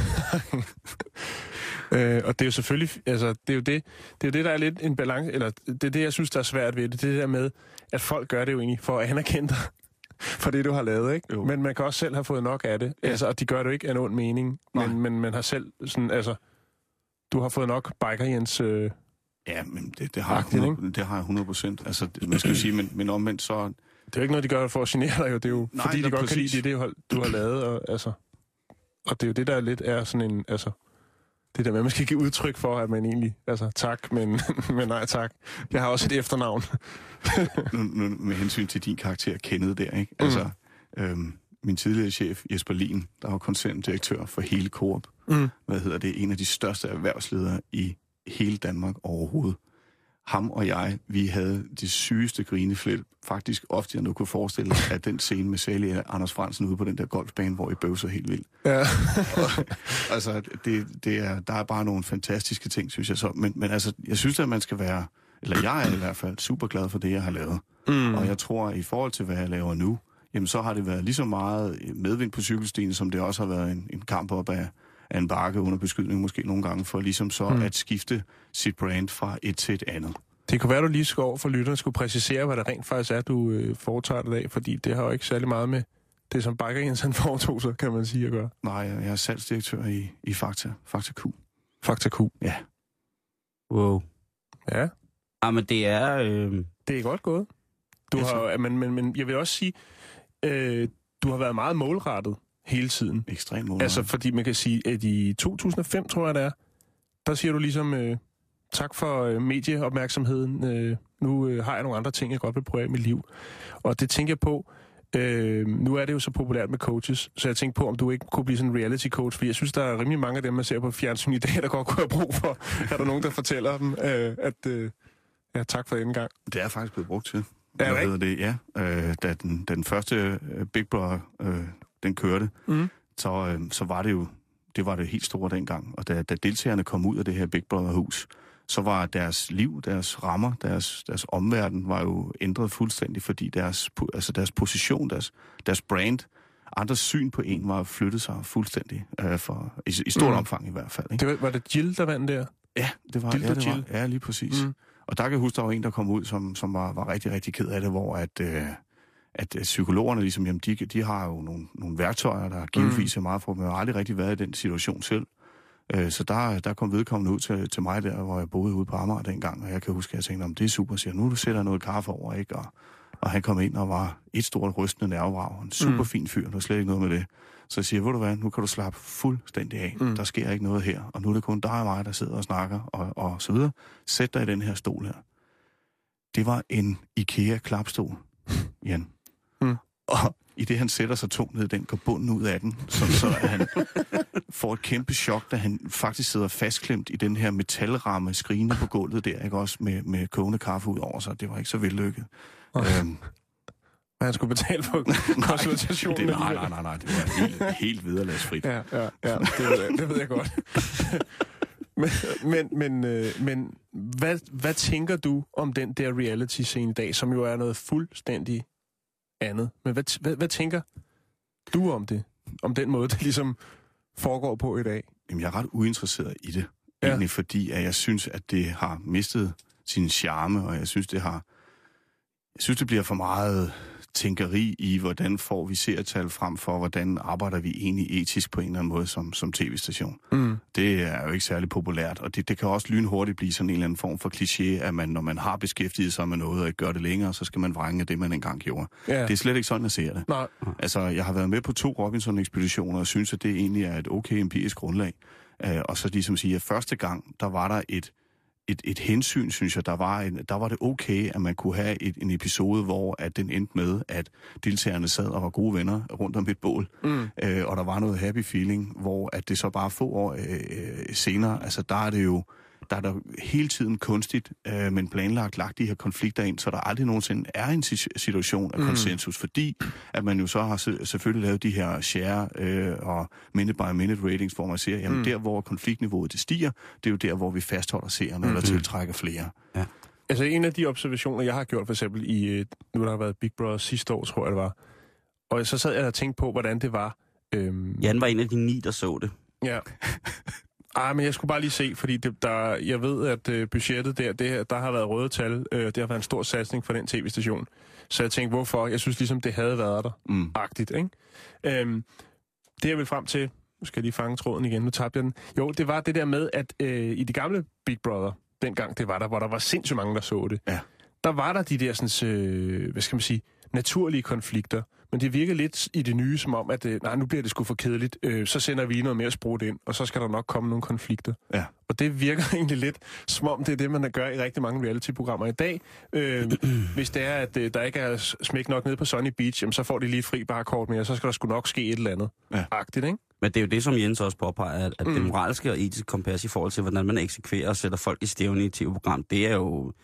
Speaker 5: øh, og det er jo selvfølgelig, altså, det er jo det, det er jo det, der er lidt en balance, eller det er det, jeg synes, der er svært ved det. Det er det der med, at folk gør det jo egentlig for at anerkende dig. For det, du har lavet, ikke? Jo. Men man kan også selv have fået nok af det. Ja. Altså, og de gør det jo ikke af en ond mening. Men, men man har selv sådan, altså... Du har fået nok biker, Jens... Øh,
Speaker 6: ja, men det, det, har jeg hundrede, det har jeg hundrede procent. Altså, det, man skal jo sige, men, men omvendt så...
Speaker 5: Det er jo ikke noget, de gør for at genere dig, jo. Det er jo, nej, fordi de godt præcis. kan lide det, det, du har lavet. Og, altså, og det er jo det, der lidt er sådan en... Altså, det der med, at man skal give udtryk for, at man egentlig... Altså, tak, men, men nej tak. Jeg har også et efternavn.
Speaker 6: nu, nu, med hensyn til din karakter, Kenneth der, ikke? Altså, mm. øhm, min tidligere chef, Jesper Lien, der var koncerndirektør for hele Coop. Mm. Hvad hedder det? En af de største erhvervsledere i hele Danmark overhovedet. ham og jeg, vi havde det sygeste grineflip. Faktisk ofte, jeg nu kunne forestille mig, at den scene med Sally og Anders Frandsen ude på den der golfbane, hvor I bøvser helt vildt. Ja. og, altså, det, det er, der er bare nogle fantastiske ting, synes jeg så. Men, men altså, jeg synes, at man skal være, eller jeg er i hvert fald super glad for det, jeg har lavet. Mm. Og jeg tror, at i forhold til, hvad jeg laver nu, jamen så har det været lige så meget medvind på cykelstien, som det også har været en, en kamp op af, af en bakke under beskydning, måske nogle gange, for ligesom så mm. at skifte sit brand fra et til et andet.
Speaker 5: Det kunne være, du lige skal over for lytterne skulle præcisere, hvad det rent faktisk er, du øh, foretager det af, fordi det har jo ikke særlig meget med det, som Bakker Jensen foretog sig, kan man sige, at gøre.
Speaker 6: Nej, jeg er salgsdirektør i, i Fakta. Fakta Q.
Speaker 5: Fakta Q?
Speaker 6: Ja.
Speaker 4: Wow.
Speaker 5: Ja.
Speaker 4: Ah, men det er... Øh...
Speaker 5: Det er godt gået. Du har, men, men, men jeg vil også sige, øh, du har været meget målrettet hele tiden.
Speaker 6: Ekstremt målrettet.
Speaker 5: Altså, fordi man kan sige, at i to tusind og fem, tror jeg det er, der siger du ligesom, øh, tak for øh, medieopmærksomheden, øh, nu øh, har jeg nogle andre ting, jeg godt vil prøve i mit liv. Og det tænker jeg på, øh, nu er det jo så populært med coaches, så jeg tænker på, om du ikke kunne blive sådan en reality coach, for jeg synes, der er rimelig mange af dem, man ser på fjernsyn i dag, der godt kunne have brug for. Er der nogen, der fortæller dem, øh, at øh, ja, tak for denne gang?
Speaker 6: Det er faktisk blevet brugt til.
Speaker 5: Ja,
Speaker 6: hvad hedder det? Ja, øh, da den, den første øh, Big Brother, øh, den kørte, mm. så, øh, så var det jo, det var det helt store dengang. Og da, da deltagerne kom ud af det her Big Brother-hus, så var deres liv, deres rammer, deres, deres omverden var jo ændret fuldstændig, fordi deres, altså deres position, deres, deres brand, andres syn på en var flyttet sig fuldstændig, øh, for, i, i stort mm. omfang i hvert fald. Ikke?
Speaker 5: Det var, var det Jill, der vandt der?
Speaker 6: Ja, det var, ja, det var ja, lige præcis. Mm. Og der kan jeg huske, der var en, der kom ud, som, som var, var rigtig, rigtig ked af det, hvor at, øh, at psykologerne, ligesom, jamen, de, de har jo nogle, nogle værktøjer, der givetvis er meget for, men jeg har aldrig rigtig været i den situation selv. Øh, så der, der kom vedkommende ud til, til mig der, hvor jeg boede ude på Amager dengang, og jeg kan huske, at jeg tænkte, om det er super, siger nu du sætter noget kaffe over, ikke? Og, og han kom ind og var et stort rystende nervevrag, en super fin fyr, der var slet ikke noget med det. Så jeg siger, ved du hvad, nu kan du slappe fuldstændig af. Mm. Der sker ikke noget her, og nu er det kun dig og mig, der sidder og snakker, og, og så videre. Sæt dig i den her stol her. Det var en IKEA-klapstol, Jan. Mm. Og i det, han sætter sig tungt ned, den går bunden ud af den, så, så han får et kæmpe chok, da han faktisk sidder fastklemt i den her metalramme, skrigende på gulvet der, ikke også, med, med kogende kaffe ud over sig. Det var ikke så vellykket. Okay. Øhm,
Speaker 5: Men han skulle betale for konsultationen.
Speaker 6: Nej, nej, nej, nej, nej, det var helt, helt vederlagsfrit.
Speaker 5: Ja, ja, ja, det ved jeg, det ved jeg godt. men men, men, øh, men hvad, hvad tænker du om den der reality-scene i dag, som jo er noget fuldstændig andet? Men hvad, hvad, hvad tænker du om det? Om den måde, det ligesom foregår på i dag?
Speaker 6: Jamen, jeg er ret uinteresseret i det. Ja. Egentlig fordi, at jeg synes, at det har mistet sin charme, og jeg synes, det har... Jeg synes, det bliver for meget tænkeri i, hvordan får vi seertal frem for, hvordan arbejder vi egentlig etisk på en eller anden måde som, som tv-station. Mm. Det er jo ikke særlig populært, og det, det kan også lynhurtigt blive sådan en eller anden form for kliché, at man, når man har beskæftiget sig med noget og ikke gør det længere, så skal man vrænge det, man engang gjorde. Yeah. Det er slet ikke sådan, jeg ser det. Nej. Altså, jeg har været med på to Robinson-ekspeditioner, og synes, at det egentlig er et okay empirisk grundlag. Uh, og så ligesom sige, at første gang, der var der et Et, et hensyn, synes jeg, der var, en, der var det okay, at man kunne have et, en episode, hvor at den endte med, at deltagerne sad og var gode venner rundt om et bål, mm. øh, og der var noget happy feeling, hvor at det så bare få år øh, senere, altså der er det jo, der er der hele tiden kunstigt, øh, men planlagt lagt de her konflikter ind, så der aldrig nogensinde er en situation af konsensus, mm. fordi at man jo så har selvfølgelig lavet de her share øh, og minute-by-minute ratings, hvor man siger, jamen mm. der, hvor konfliktniveauet det stiger, det er jo der, hvor vi fastholder seerne, mm. eller tiltrækker flere. Ja.
Speaker 5: Altså en af de observationer, jeg har gjort for eksempel i, nu der har været Big Brother sidste år, tror jeg det var, og så sad jeg og tænkte på, hvordan det var. Øhm...
Speaker 4: Jan var en af de ni, der så det.
Speaker 5: Ja. Ej, men jeg skulle bare lige se, fordi det, der, jeg ved, at øh, budgettet der, det, der har været røde tal. Øh, det har været en stor satsning for den tv-station. Så jeg tænkte, hvorfor? Jeg synes ligesom, det havde været der. Mm. Agtigt, ikke? Øhm, det jeg vil frem til, nu skal jeg lige fange tråden igen, nu tabte jeg den. Jo, det var det der med, at øh, i de gamle Big Brother, dengang det var der, hvor der var sindssygt mange, der så det. Ja. Der var der de der, sådan, øh, hvad skal man sige, naturlige konflikter. Men det virker lidt i det nye, som om, at øh, nej, nu bliver det sgu for kedeligt. Øh, så sender vi noget mere sprut ind, og så skal der nok komme nogle konflikter. Ja. Og det virker egentlig lidt, som om det er det, man gør i rigtig mange reality-programmer i dag. Øh, hvis det er, at øh, der ikke er smæk nok nede på Sunny Beach, jamen, så får de lige et fri barkort mere, så skal der sgu nok ske et eller andet. Ja. Agtigt, ikke?
Speaker 4: Men det er jo det, som Jens også påpeger, at, at mm. det moralske og etiske kompas i forhold til, hvordan man eksekverer og sætter folk i stævne i et tv-program, det er jo...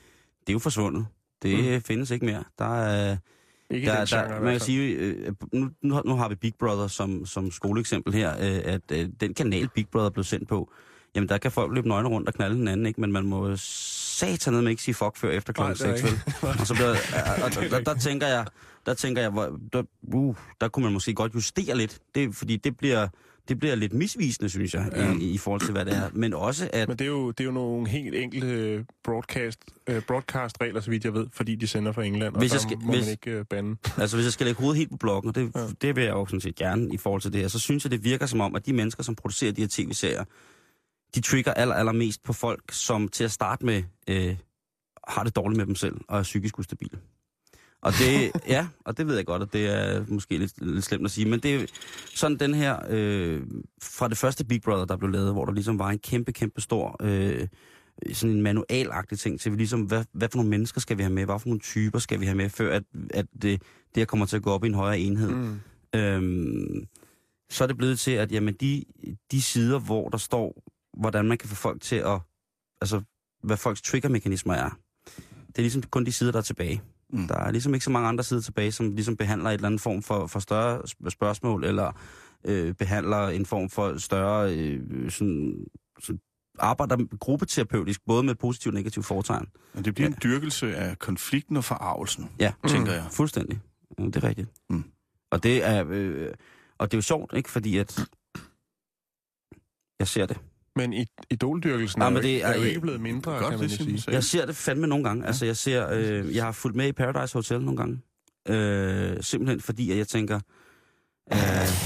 Speaker 4: det er jo forsvundet. Det mm. findes ikke mere. Der er...
Speaker 5: Ikke
Speaker 4: der,
Speaker 5: den genre,
Speaker 4: der, man kan sige, øh, nu, nu har vi Big Brother som, som skoleeksempel her, øh, at øh, den kanal Big Brother blev sendt på, jamen der kan folk løbe nøgne rundt og knalde hinanden, ikke? Men man må satan med ikke sige fuck før efter klokken seks, vel? Og så bliver, og, og, der, der tænker jeg, der tænker jeg, hvor, der, uh, der kunne man måske godt justere lidt, det, fordi det bliver... Det bliver lidt misvisende, synes jeg, ja. i, i forhold til, hvad det er. Men også at...
Speaker 5: Men det er jo, det er jo nogle helt enkelte broadcast, uh, broadcast-regler, så vidt jeg ved, fordi de sender fra England,
Speaker 4: hvis
Speaker 5: og
Speaker 4: jeg skal,
Speaker 5: må
Speaker 4: hvis,
Speaker 5: man ikke uh, bande.
Speaker 4: Altså, hvis jeg skal lægge hovedet helt på blokken, og det,
Speaker 5: ja.
Speaker 4: det vil jeg jo sådan set gerne i forhold til det her, så synes jeg, det virker som om, at de mennesker, som producerer de her tv-serier, de trigger aller, allermest på folk, som til at starte med øh, har det dårligt med dem selv, og er psykisk ustabile. Og det, ja, og det ved jeg godt, at det er måske lidt, lidt slemt at sige, men det er sådan den her, øh, fra det første Big Brother, der blev lavet, hvor der ligesom var en kæmpe, kæmpe stor, øh, sådan en manualagtig ting til, ligesom, hvad, hvad for nogle mennesker skal vi have med, hvad for nogle typer skal vi have med, før at, at det, det her kommer til at gå op i en højere enhed. Mm. Øhm, så er det blevet til, at jamen, de, de sider, hvor der står, hvordan man kan få folk til at, altså, hvad folks triggermekanismer er, det er ligesom kun de sider, der er tilbage. Mm. Der er ligesom ikke så mange andre sider tilbage, som ligesom behandler et eller andet form for, for større spørgsmål, eller øh, behandler en form for større øh, sådan, sådan arbejder gruppeterapeutisk, både med positiv og negativ fortegn.
Speaker 6: Og det bliver ja. en dyrkelse af konflikten og forarvelsen,
Speaker 4: ja.
Speaker 6: tænker
Speaker 4: mm.
Speaker 6: jeg.
Speaker 4: Fuldstændig. Ja, det er rigtigt. Mm. Og det er øh, og det er jo sjovt, ikke? Fordi at jeg ser det.
Speaker 5: Men idoldyrkelsen
Speaker 4: ja,
Speaker 5: er,
Speaker 4: men det er,
Speaker 5: er jo ikke blevet mindre, godt, kan man sige.
Speaker 4: sige. Jeg ser det fandme nogle gange. Ja. Altså, jeg ser, øh, jeg har fulgt med i Paradise Hotel nogle gange. Øh, simpelthen fordi, at jeg tænker... Øh...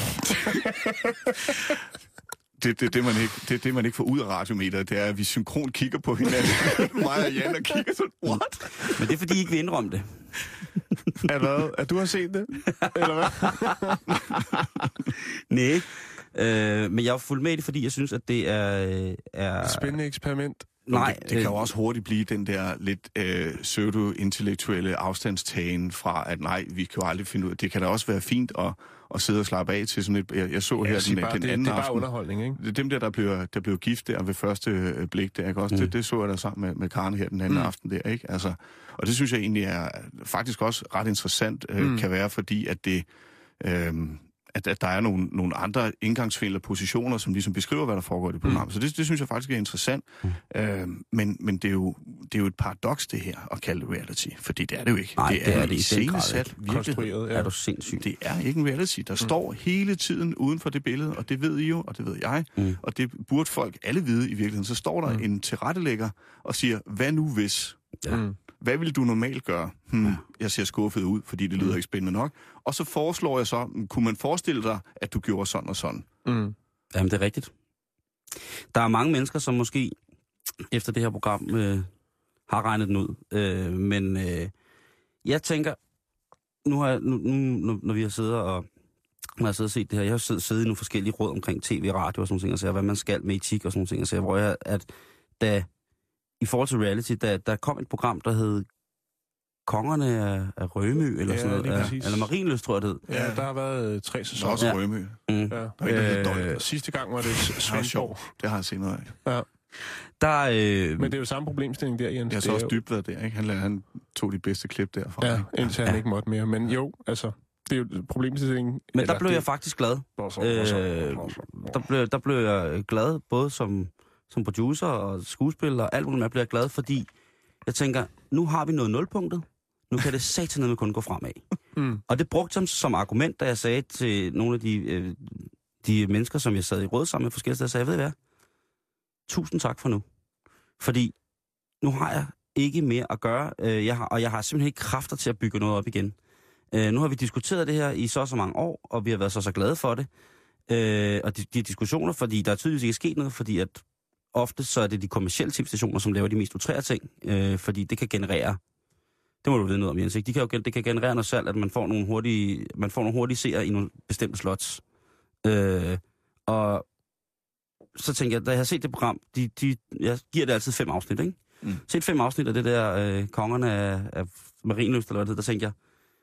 Speaker 6: det, det, det, man ikke, det, det, man ikke får ud af radiometeret, det er, at vi synkron kigger på hinanden. Mig og Jan og kigger sådan, what?
Speaker 4: Men det er, fordi I ikke vil indrømme det.
Speaker 5: Er hvad? At du har set det? Eller hvad?
Speaker 4: Nej. Øh, men jeg har fulgt med i det, fordi jeg synes, at det er... er...
Speaker 5: Spændende eksperiment.
Speaker 4: Nej,
Speaker 6: det, det kan jo også hurtigt blive den der lidt øh, pseudo-intellektuelle afstandstagen fra, at nej, vi kan jo aldrig finde ud af. Det kan da også være fint at, at sidde og slappe af til sådan et... Jeg, jeg så
Speaker 5: ja,
Speaker 6: her den,
Speaker 5: bare,
Speaker 6: den
Speaker 5: det,
Speaker 6: anden
Speaker 5: det er bare
Speaker 6: aften.
Speaker 5: underholdning, ikke?
Speaker 6: Det er dem der, der bliver, der bliver gift der ved første blik der, ikke også? Mm. Det, det så jeg da sammen med, med Karen her den anden mm. aften der, ikke? Altså, og det synes jeg egentlig er faktisk også ret interessant, øh, mm. kan være, fordi at det... Øh, At, at der er nogle, nogle andre indgangsvinkler positioner, som ligesom beskriver, hvad der foregår i det program. Mm. Så det, det synes jeg faktisk er interessant. Mm. Øh, men men det, er jo, det er jo et paradoks, det her, at kalde det reality. Fordi det er det jo ikke.
Speaker 4: Nej,
Speaker 6: det,
Speaker 4: det
Speaker 6: er,
Speaker 4: er det i den grad
Speaker 6: ikke. Konstrueret,
Speaker 4: ja. Er du sindssygt.
Speaker 6: Det er ikke en reality. Der mm. står hele tiden uden for det billede, og det ved I jo, og det ved jeg. Mm. Og det burde folk alle vide i virkeligheden. Så står der mm. en tilrettelægger og siger, hvad nu hvis? Ja. Mm. Hvad vil du normalt gøre? Hmm, ja. Jeg ser skuffet ud, fordi det lyder mm. ikke spændende nok. Og så foreslår jeg så, kunne man forestille dig, at du gjorde sådan og sådan?
Speaker 4: Mm. Jamen, det er rigtigt. Der er mange mennesker, som måske efter det her program øh, har regnet den ud. Øh, men øh, jeg tænker, nu har jeg, nu, nu, når vi har siddet og når jeg har siddet og set det her, jeg har siddet, siddet i nogle forskellige råd omkring tv, radio og sådan nogle ting, og ser, hvad man skal med etik og sådan nogle ting, og ser, hvor jeg, at da i forhold til reality, der, der kom et program, der hed Kongerne af, af Rømø, eller
Speaker 5: ja,
Speaker 4: sådan noget. Ja, eller Marienlyst, tror jeg det hed.
Speaker 5: Ja, der har været øh, tre sæsoner.
Speaker 6: Også Rømø.
Speaker 4: Mm.
Speaker 5: Ja. Øh, øh, sidste gang var det Svendborg.
Speaker 6: Det har jeg set noget af.
Speaker 5: Ja.
Speaker 4: Der, øh...
Speaker 5: Men det er jo samme problemstilling der, Jens.
Speaker 6: Jeg har så også dybt været der, ikke? Han, han tog de bedste klip derfra.
Speaker 5: Ja, indtil han ja. ikke måtte mere. Men jo, altså, det er jo problemstillingen.
Speaker 4: Men eller, der blev det... jeg faktisk glad. Øh, der, blev, der blev jeg glad, både som... som producer og skuespiller og alt muligt, jeg bliver glad, fordi jeg tænker, nu har vi noget nulpunktet, nu kan det satanede kun gå fremad. Mm. Og det brugte jeg som argument, da jeg sagde til nogle af de, øh, de mennesker, som jeg sad i råd sammen med forskellige steder, jeg sagde, ved I hvad? Tusind tak for nu. Fordi nu har jeg ikke mere at gøre, øh, jeg har, og jeg har simpelthen ikke kræfter til at bygge noget op igen. Øh, nu har vi diskuteret det her i så så mange år, og vi har været så så glade for det. Øh, og de, de diskussioner, fordi der er tydeligvis ikke sket noget, fordi at ofte så er det de kommercielle tv-stationer, som laver de mest utrære ting, øh, fordi det kan generere, det må du vide noget om, Jens, ikke? De kan jo, det kan generere noget salg, at man får nogle hurtige, man får nogle hurtige seere i nogle bestemte slots. Øh, og så tænker jeg, da jeg har set det program, de, de, jeg giver det altid fem afsnit, ikke? Mm. Set fem afsnit af det der øh, Kongerne af, af Marienlyst, eller hvad det hedder, der tænker jeg,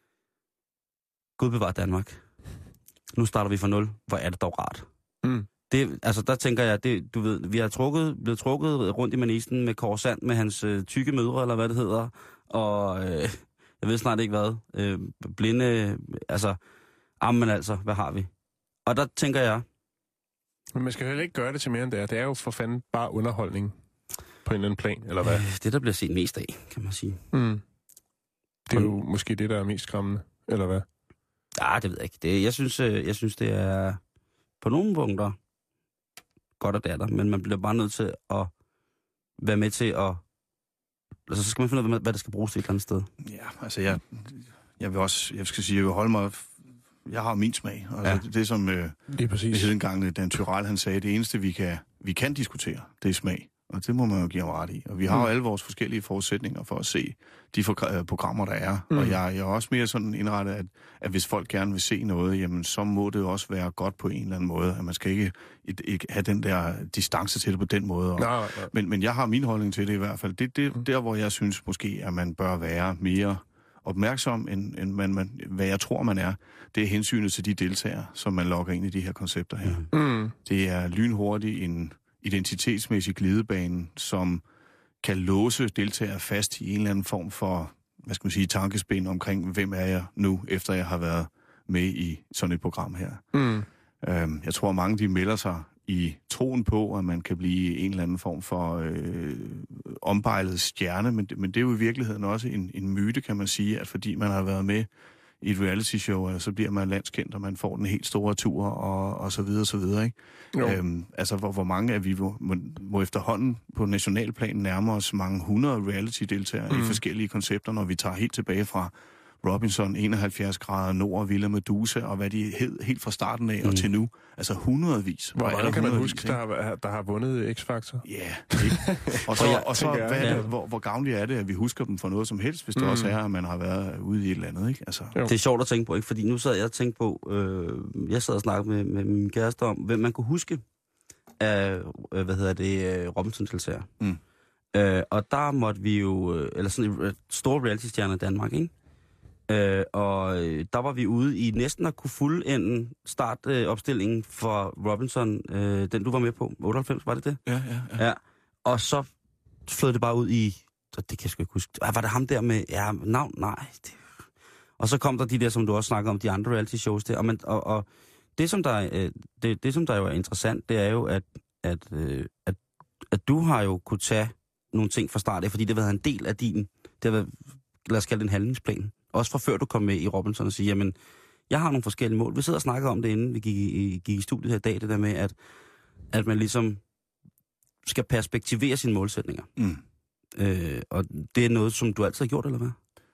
Speaker 4: Gud bevar Danmark. Nu starter vi fra nul. Hvor er det dog rart. Mm. Det, altså, der tænker jeg, det, du ved, vi har trukket, blevet trukket rundt i manisen med Kåre Sand, med hans øh, tykke mødre, eller hvad det hedder, og øh, jeg ved snart ikke hvad, øh, blinde, altså, jamen altså, hvad har vi? Og der tænker jeg...
Speaker 5: Men man skal heller ikke gøre det til mere end det er. Det er jo for fanden bare underholdning på en eller anden plan, eller hvad?
Speaker 4: Øh, det, der bliver set mest af, kan man sige.
Speaker 5: Mm. Det er jo måske det, der er mest skræmmende, eller hvad?
Speaker 4: Ja, det ved jeg ikke. Det, jeg, synes, jeg synes, det er på nogle punkter godt og datter, men man bliver bare nødt til at være med til at... Altså, så skal man finde ud af, hvad der skal bruges til et eller andet sted.
Speaker 6: Ja, altså jeg, jeg vil også, jeg skal sige, jeg vil holde mig... Jeg har min smag. Altså, ja. det, det som øh,
Speaker 5: det er præcis.
Speaker 6: Det engang Dan Tyrell, han sagde, det eneste, vi kan, vi kan diskutere, det er smag. Og det må man jo give ham ret i. Og vi har mm. jo alle vores forskellige forudsætninger for at se de for, øh, programmer, der er. Mm. Og jeg, jeg er også mere sådan indrettet, at, at hvis folk gerne vil se noget, jamen så må det også være godt på en eller anden måde. At man skal ikke, ikke have den der distance til det på den måde. Og,
Speaker 5: ja, ja.
Speaker 6: Men, men jeg har min holdning til det i hvert fald. Det er det, mm. der, hvor jeg synes måske, at man bør være mere opmærksom, end, end man, man, hvad jeg tror, man er. Det er hensynet til de deltagere, som man logger ind i de her koncepter her.
Speaker 5: Mm.
Speaker 6: Det er lynhurtigt en identitetsmæssig glidebane, som kan låse deltagere fast i en eller anden form for, hvad skal man sige, tankespind omkring, hvem er jeg nu, efter jeg har været med i sådan et program her.
Speaker 5: Mm.
Speaker 6: Øhm, jeg tror, mange de melder sig i troen på, at man kan blive en eller anden form for øh, ombejlet stjerne, men, men det er jo i virkeligheden også en, en myte, kan man sige, at fordi man har været med i et reality show, så bliver man landskendt, og man får den helt store tur, og, og så videre, så videre, ikke? Øhm, altså, hvor, hvor mange af vi må, må, må efterhånden på nationalplan nærme os mange hundrede reality-deltagere mm. i forskellige koncepter, når vi tager helt tilbage fra Robinson, enoghalvfjerds grader nord, Villa Medusa, og hvad de hed helt fra starten af mm. og til nu. Altså hundredvis.
Speaker 5: Hvor mange kan man huske, der har, der har vundet X-Factor?
Speaker 6: Ja, yeah, ikke? Og så, og så hvad er det, hvor, hvor gavnligt er det, at vi husker dem for noget som helst, hvis det mm. også er, at man har været ude i et eller andet, ikke? Altså.
Speaker 4: Det er sjovt at tænke på, ikke? Fordi nu sad jeg og tænkte på, øh, jeg sad og snakkede med, med min kæreste om, hvem man kunne huske af, øh, hvad hedder det, Robinson-deltager. Mm. Øh, og der måtte vi jo, øh, eller sådan en stor reality-stjerne i Danmark, ikke? Øh, og der var vi ude i næsten at kunne fuldende startopstillingen øh, for Robinson, øh, den du var med på, otteoghalvfems, var det det?
Speaker 6: Ja, ja, ja.
Speaker 4: ja. Og så flød det bare ud i, det kan jeg sgu ikke huske, var det ham der med, ja, navn, nej. Det. Og så kom der de der, som du også snakker om, de andre reality shows der, og, man, og, og det, som der, øh, det, det, som der jo er interessant, det er jo, at, at, øh, at, at du har jo kunne tage nogle ting fra start af, fordi det har været en del af din, det har været, lad os kalde det en handlingsplan. Også fra før du kom med i Robinson og sige, jamen, jeg har nogle forskellige mål. Vi sidder og snakker om det, inden vi gik i, gik i studiet her i dag, det der med, at, at man ligesom skal perspektivere sine målsætninger. Mm. Øh, og det er noget, som du altid har gjort, eller hvad?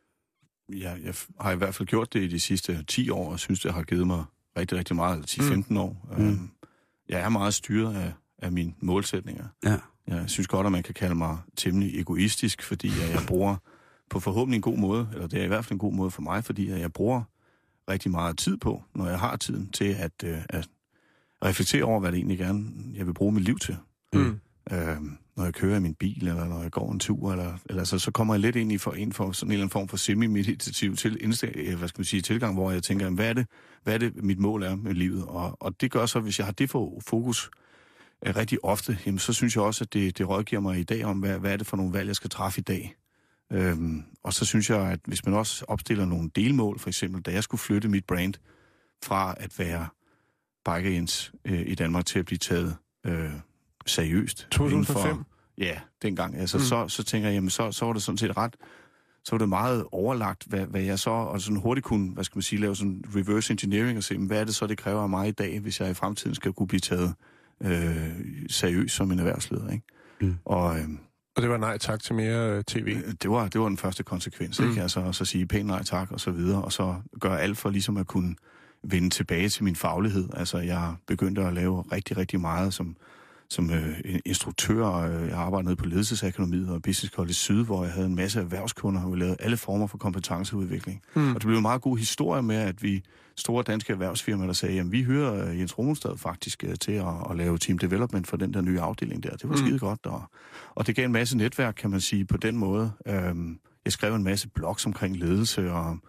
Speaker 6: Ja, jeg har i hvert fald gjort det i de sidste ti år, og synes, det har givet mig rigtig, rigtig meget, ti til femten mm. år. Mm. Jeg er meget styret af, af mine målsætninger. Ja. Jeg synes godt, at man kan kalde mig temmelig egoistisk, fordi jeg bruger på forhåbentlig en god måde, eller det er i hvert fald en god måde for mig, fordi jeg bruger rigtig meget tid på, når jeg har tiden til at, øh, at reflektere over, hvad det egentlig gerne jeg vil bruge mit liv til. Mm. Øh, når jeg kører i min bil, eller når jeg går en tur, eller, eller så, så kommer jeg lidt ind i for, en for sådan en eller anden form for semi-meditativ til, hvad skal man sige, tilgang, hvor jeg tænker, hvad er det, hvad er det mit mål er med livet? Og, og det gør så, hvis jeg har det for fokus øh, rigtig ofte, jamen, så synes jeg også, at det, det rådgiver mig i dag om, hvad, hvad er det for nogle valg, jeg skal træffe i dag. Øhm, og så synes jeg, at hvis man også opstiller nogle delmål, for eksempel, da jeg skulle flytte mit brand fra at være Biker Jens øh, i Danmark til at blive taget øh, seriøst.
Speaker 5: to tusind og fem?
Speaker 6: For, ja, dengang. Altså, mm. så, så tænker jeg, jamen, så, så var det sådan set ret, så var det meget overlagt, hvad, hvad jeg så, og sådan hurtigt kunne, hvad skal man sige, lave sådan reverse engineering og se, hvad er det så, det kræver af mig i dag, hvis jeg i fremtiden skal kunne blive taget øh, seriøst som en erhvervsleder, ikke? Mm. Og øh,
Speaker 5: Og det var nej tak til mere tv?
Speaker 6: Det var, det var den første konsekvens, mm. ikke? Altså, og så sige pænt nej tak, og så videre, og så gøre alt for ligesom at kunne vende tilbage til min faglighed. Altså, jeg begyndte at lave rigtig, rigtig meget som, som øh, instruktør. Jeg arbejdede nede på Ledelsesakademiet og Business College Syd, hvor jeg havde en masse erhvervskunder, og vi lavede alle former for kompetenceudvikling. Mm. Og det blev en meget god historie med, at vi store danske erhvervsfirmaer, der sagde, jamen vi hører Jens Rosenstad faktisk til at, at lave team development for den der nye afdeling der. Det var mm. skide godt, og, og det gav en masse netværk, kan man sige, på den måde. Øhm, jeg skrev en masse blogs omkring ledelse, og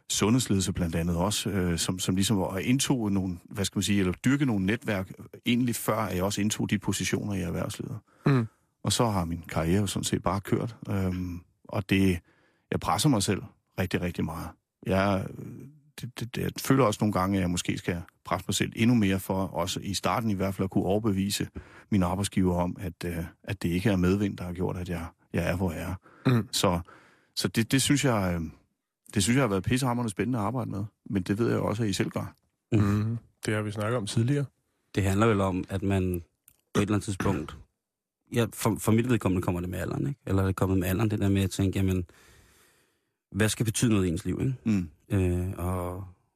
Speaker 6: sundhedsledelse blandt andet også, øh, som, som ligesom indtog nogle, hvad skal man sige, eller dyrke nogle netværk, egentlig før at jeg også indtog de positioner i erhvervslivet. Mm. Og så har min karriere jo sådan set bare kørt, øhm, og det, jeg presser mig selv rigtig, rigtig meget. Jeg, det, det, det, jeg føler også nogle gange, at jeg måske skal presse mig selv endnu mere for, også i starten i hvert fald, at kunne overbevise mine arbejdsgiver om, at, øh, at det ikke er medvind, der har gjort, at jeg, jeg er, hvor jeg er. Mm. Så, så det, det synes jeg... Øh, Det synes jeg har været pissehamrende spændende at arbejde med. Men det ved jeg også, at I selv gør.
Speaker 5: Mm. Det har vi snakket om tidligere.
Speaker 4: Det handler vel om, at man på et eller andet tidspunkt... Ja, for, for mit vedkommende kommer det med alderen, ikke? Eller er det kommet med alderen, det der med at tænke, jamen... Hvad skal betyde noget i ens liv, ikke? Mm. Øh, og,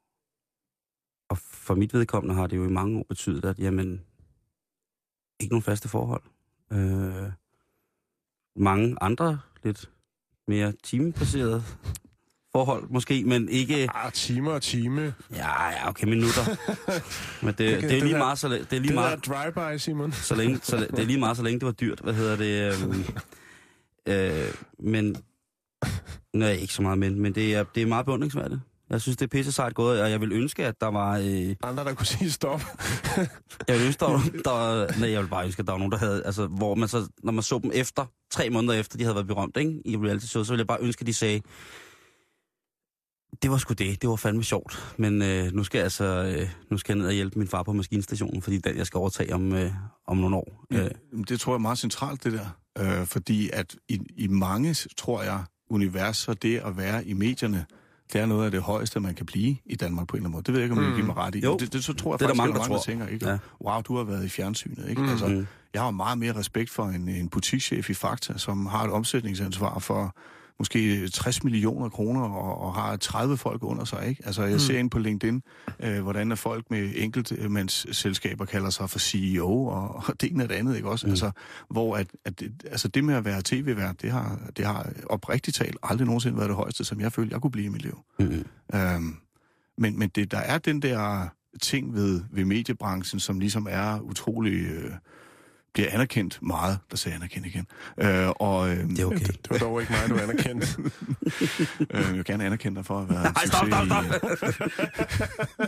Speaker 4: og for mit vedkommende har det jo i mange år betydet, at jamen... Ikke nogen faste forhold. Øh, mange andre lidt mere timebaserede forhold måske, men ikke...
Speaker 5: Ah, timer og time.
Speaker 4: Ja, ja, okay, minutter. Men det, okay, det er lige meget så det er lige
Speaker 5: det
Speaker 4: meget
Speaker 5: der drive-by, Simon.
Speaker 4: Så længe, så det er lige meget så længe det var dyrt. Hvad hedder det? Øhm, øh, men nej, ikke så meget, men men det er det er meget beundringsværdigt. Jeg synes, det er pisse sejt gået, og jeg vil ønske, at der var... Øh,
Speaker 5: andre, der kunne sige stop.
Speaker 4: jeg vil ønske, der var, der, nej, jeg vil bare ønske, at der var nogen, der havde... Altså, hvor man så, når man så dem efter, tre måneder efter, de havde været berømt, ikke, i reality show, så ville jeg bare ønske, at de sagde, det var sgu det, det var fandme sjovt, men øh, nu skal jeg altså, øh, nu skal jeg ned og hjælpe min far på maskinstationen, fordi den, jeg skal overtage om, øh, om nogle år.
Speaker 6: Ja, det tror jeg er meget centralt, det der, øh, fordi at i, i mange, tror jeg, universer, det at være i medierne, det er noget af det højeste, man kan blive i Danmark på en eller anden måde. Det ved jeg ikke, om jeg mm. giver mig ret i.
Speaker 4: Jo,
Speaker 6: det, det, så tror jeg
Speaker 4: det
Speaker 6: faktisk,
Speaker 4: der mange,
Speaker 6: at der
Speaker 4: der
Speaker 6: mange,
Speaker 4: tror.
Speaker 6: der tænker, ikke?
Speaker 4: Ja.
Speaker 6: Wow, du har været i fjernsynet, ikke? Mm. Altså, jeg har meget mere respekt for en, en butikschef i Fakta, som har et omsætningsansvar for måske tres millioner kroner og, og har tredive folk under sig, ikke? Altså, jeg mm. ser ind på LinkedIn, øh, hvordan er folk med enkeltmandsselskaber kalder sig for C E O, og, og det ene og det andet, ikke også? Mm. Altså, hvor at, at det, altså det med at være tv-vært, det har, det har oprigtigt talt aldrig nogensinde været det højeste, som jeg følte, jeg kunne blive i mit liv. Mm. Øhm, men men det, der er den der ting ved, ved mediebranchen, som ligesom er utrolig... Øh, bliver anerkendt meget, der siger anerkendt igen. Øh, og, øh,
Speaker 4: det er okay.
Speaker 5: Det var dog ikke mig, du anerkendt.
Speaker 6: øh, jeg vil gerne anerkende dig for at være...
Speaker 4: Nej, stop, stop, stop!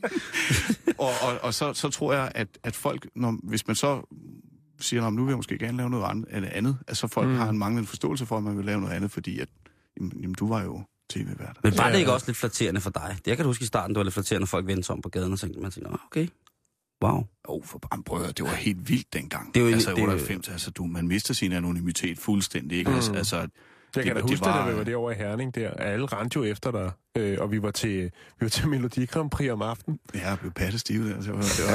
Speaker 6: og og, og så, så tror jeg, at, at folk, når, hvis man så siger, nu vil jeg måske gerne lave noget andet, andet at så folk mm. har en manglende forståelse for, at man vil lave noget andet, fordi at, jamen, du var jo tv-vært.
Speaker 4: Men var det ikke også lidt flatterende for dig? Det jeg kan du huske i starten, det var lidt flatterende, når folk vendte sig om på gaden og tænkte, man tænkte, okay. Wow.
Speaker 6: Åh, oh, for brødre, det var helt vildt dengang.
Speaker 4: Det var
Speaker 6: altså
Speaker 4: det,
Speaker 6: otteoghalvfems, altså du, man mister sin anonymitet fuldstændig, ikke? Mm. Altså, altså,
Speaker 5: jeg kan det, da huske, var... at vi var derovre i Herning der. Alle rendte jo efter dig, øh, og vi var til, vi var til Melodi Grand Prix om aftenen.
Speaker 6: Ja, jeg blev pattestive der. Det var, det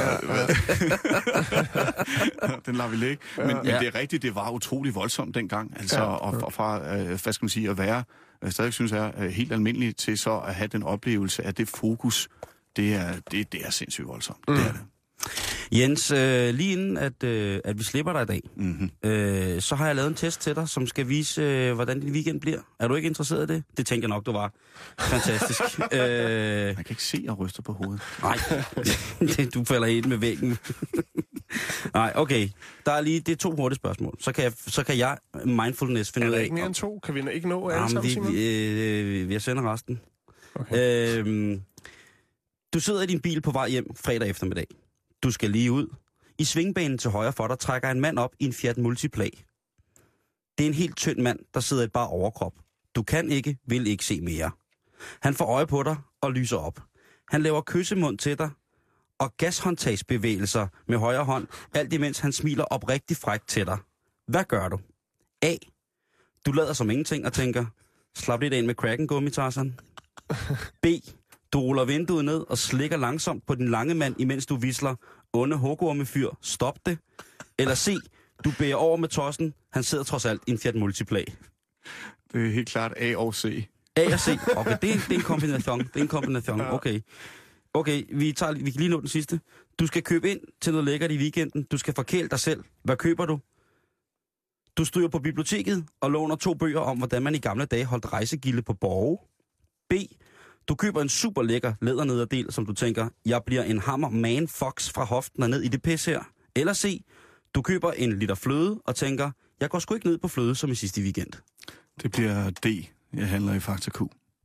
Speaker 6: var, den lader vi ligge. Men, ja. men det er rigtigt, det var utrolig voldsomt dengang. Altså, ja. og, og fra, øh, hvad skal man sige, at være, jeg stadig synes er øh, helt almindeligt til så at have den oplevelse, at det fokus, det er, det, det er sindssygt voldsomt. Mm. Det er det.
Speaker 4: Jens, øh, lige inden at, øh, at vi slipper dig i dag, mm-hmm. øh, så har jeg lavet en test til dig, som skal vise, øh, hvordan din weekend bliver. Er du ikke interesseret i det? Det tænker jeg nok, du var. Fantastisk. øh,
Speaker 6: jeg kan ikke se, at ryster på hovedet.
Speaker 4: Nej, du falder helt med væggen. Nej, okay. Der er lige, det er to hurtige spørgsmål. Så kan jeg, så kan jeg mindfulness finde ud af...
Speaker 5: Er der ikke mere end to? Kan vi ikke nå alle sammen, Simon?
Speaker 4: Vi, øh, vi sender resten. Okay. Øh, du sidder i din bil på vej hjem fredag eftermiddag. Du skal lige ud. I svingbanen til højre for dig trækker en mand op i en Fiat Multipla. Det er en helt tynd mand, der sidder i et bare overkrop. Du kan ikke, vil ikke se mere. Han får øje på dig og lyser op. Han laver kyssemund til dig og gashåndtagsbevægelser med højre hånd, alt imens han smiler oprigtigt frækt til dig. Hvad gør du? A. Du lader som ingenting og tænker, slap lidt ind med cracken, gummi, Tarzan. B. Du ruller vinduet ned og slikker langsomt på den lange mand, imens du visler, onde hugormefyr, stop det. Eller C. Du bærer over med tossen, han sidder trods alt i en Fiat Multipla.
Speaker 6: Det er helt klart A og C.
Speaker 4: A og C. Okay, det er, det er en kombination. Det er en kombination. Okay. Okay, vi, tager, vi kan lige nå den sidste. Du skal købe ind til noget lækkert i weekenden. Du skal forkæle dig selv. Hvad køber du? Du stryger på biblioteket og låner to bøger om, hvordan man i gamle dage holdt rejsegilde på Borge. B. Du køber en super lækker lædernederdel, som du tænker, jeg bliver en hammer man fox fra hoften og ned i det pis her. Eller C. Du køber en liter fløde og tænker, jeg går sgu ikke ned på fløde som i sidste weekend.
Speaker 6: Det bliver D. Jeg handler i Fakta Q.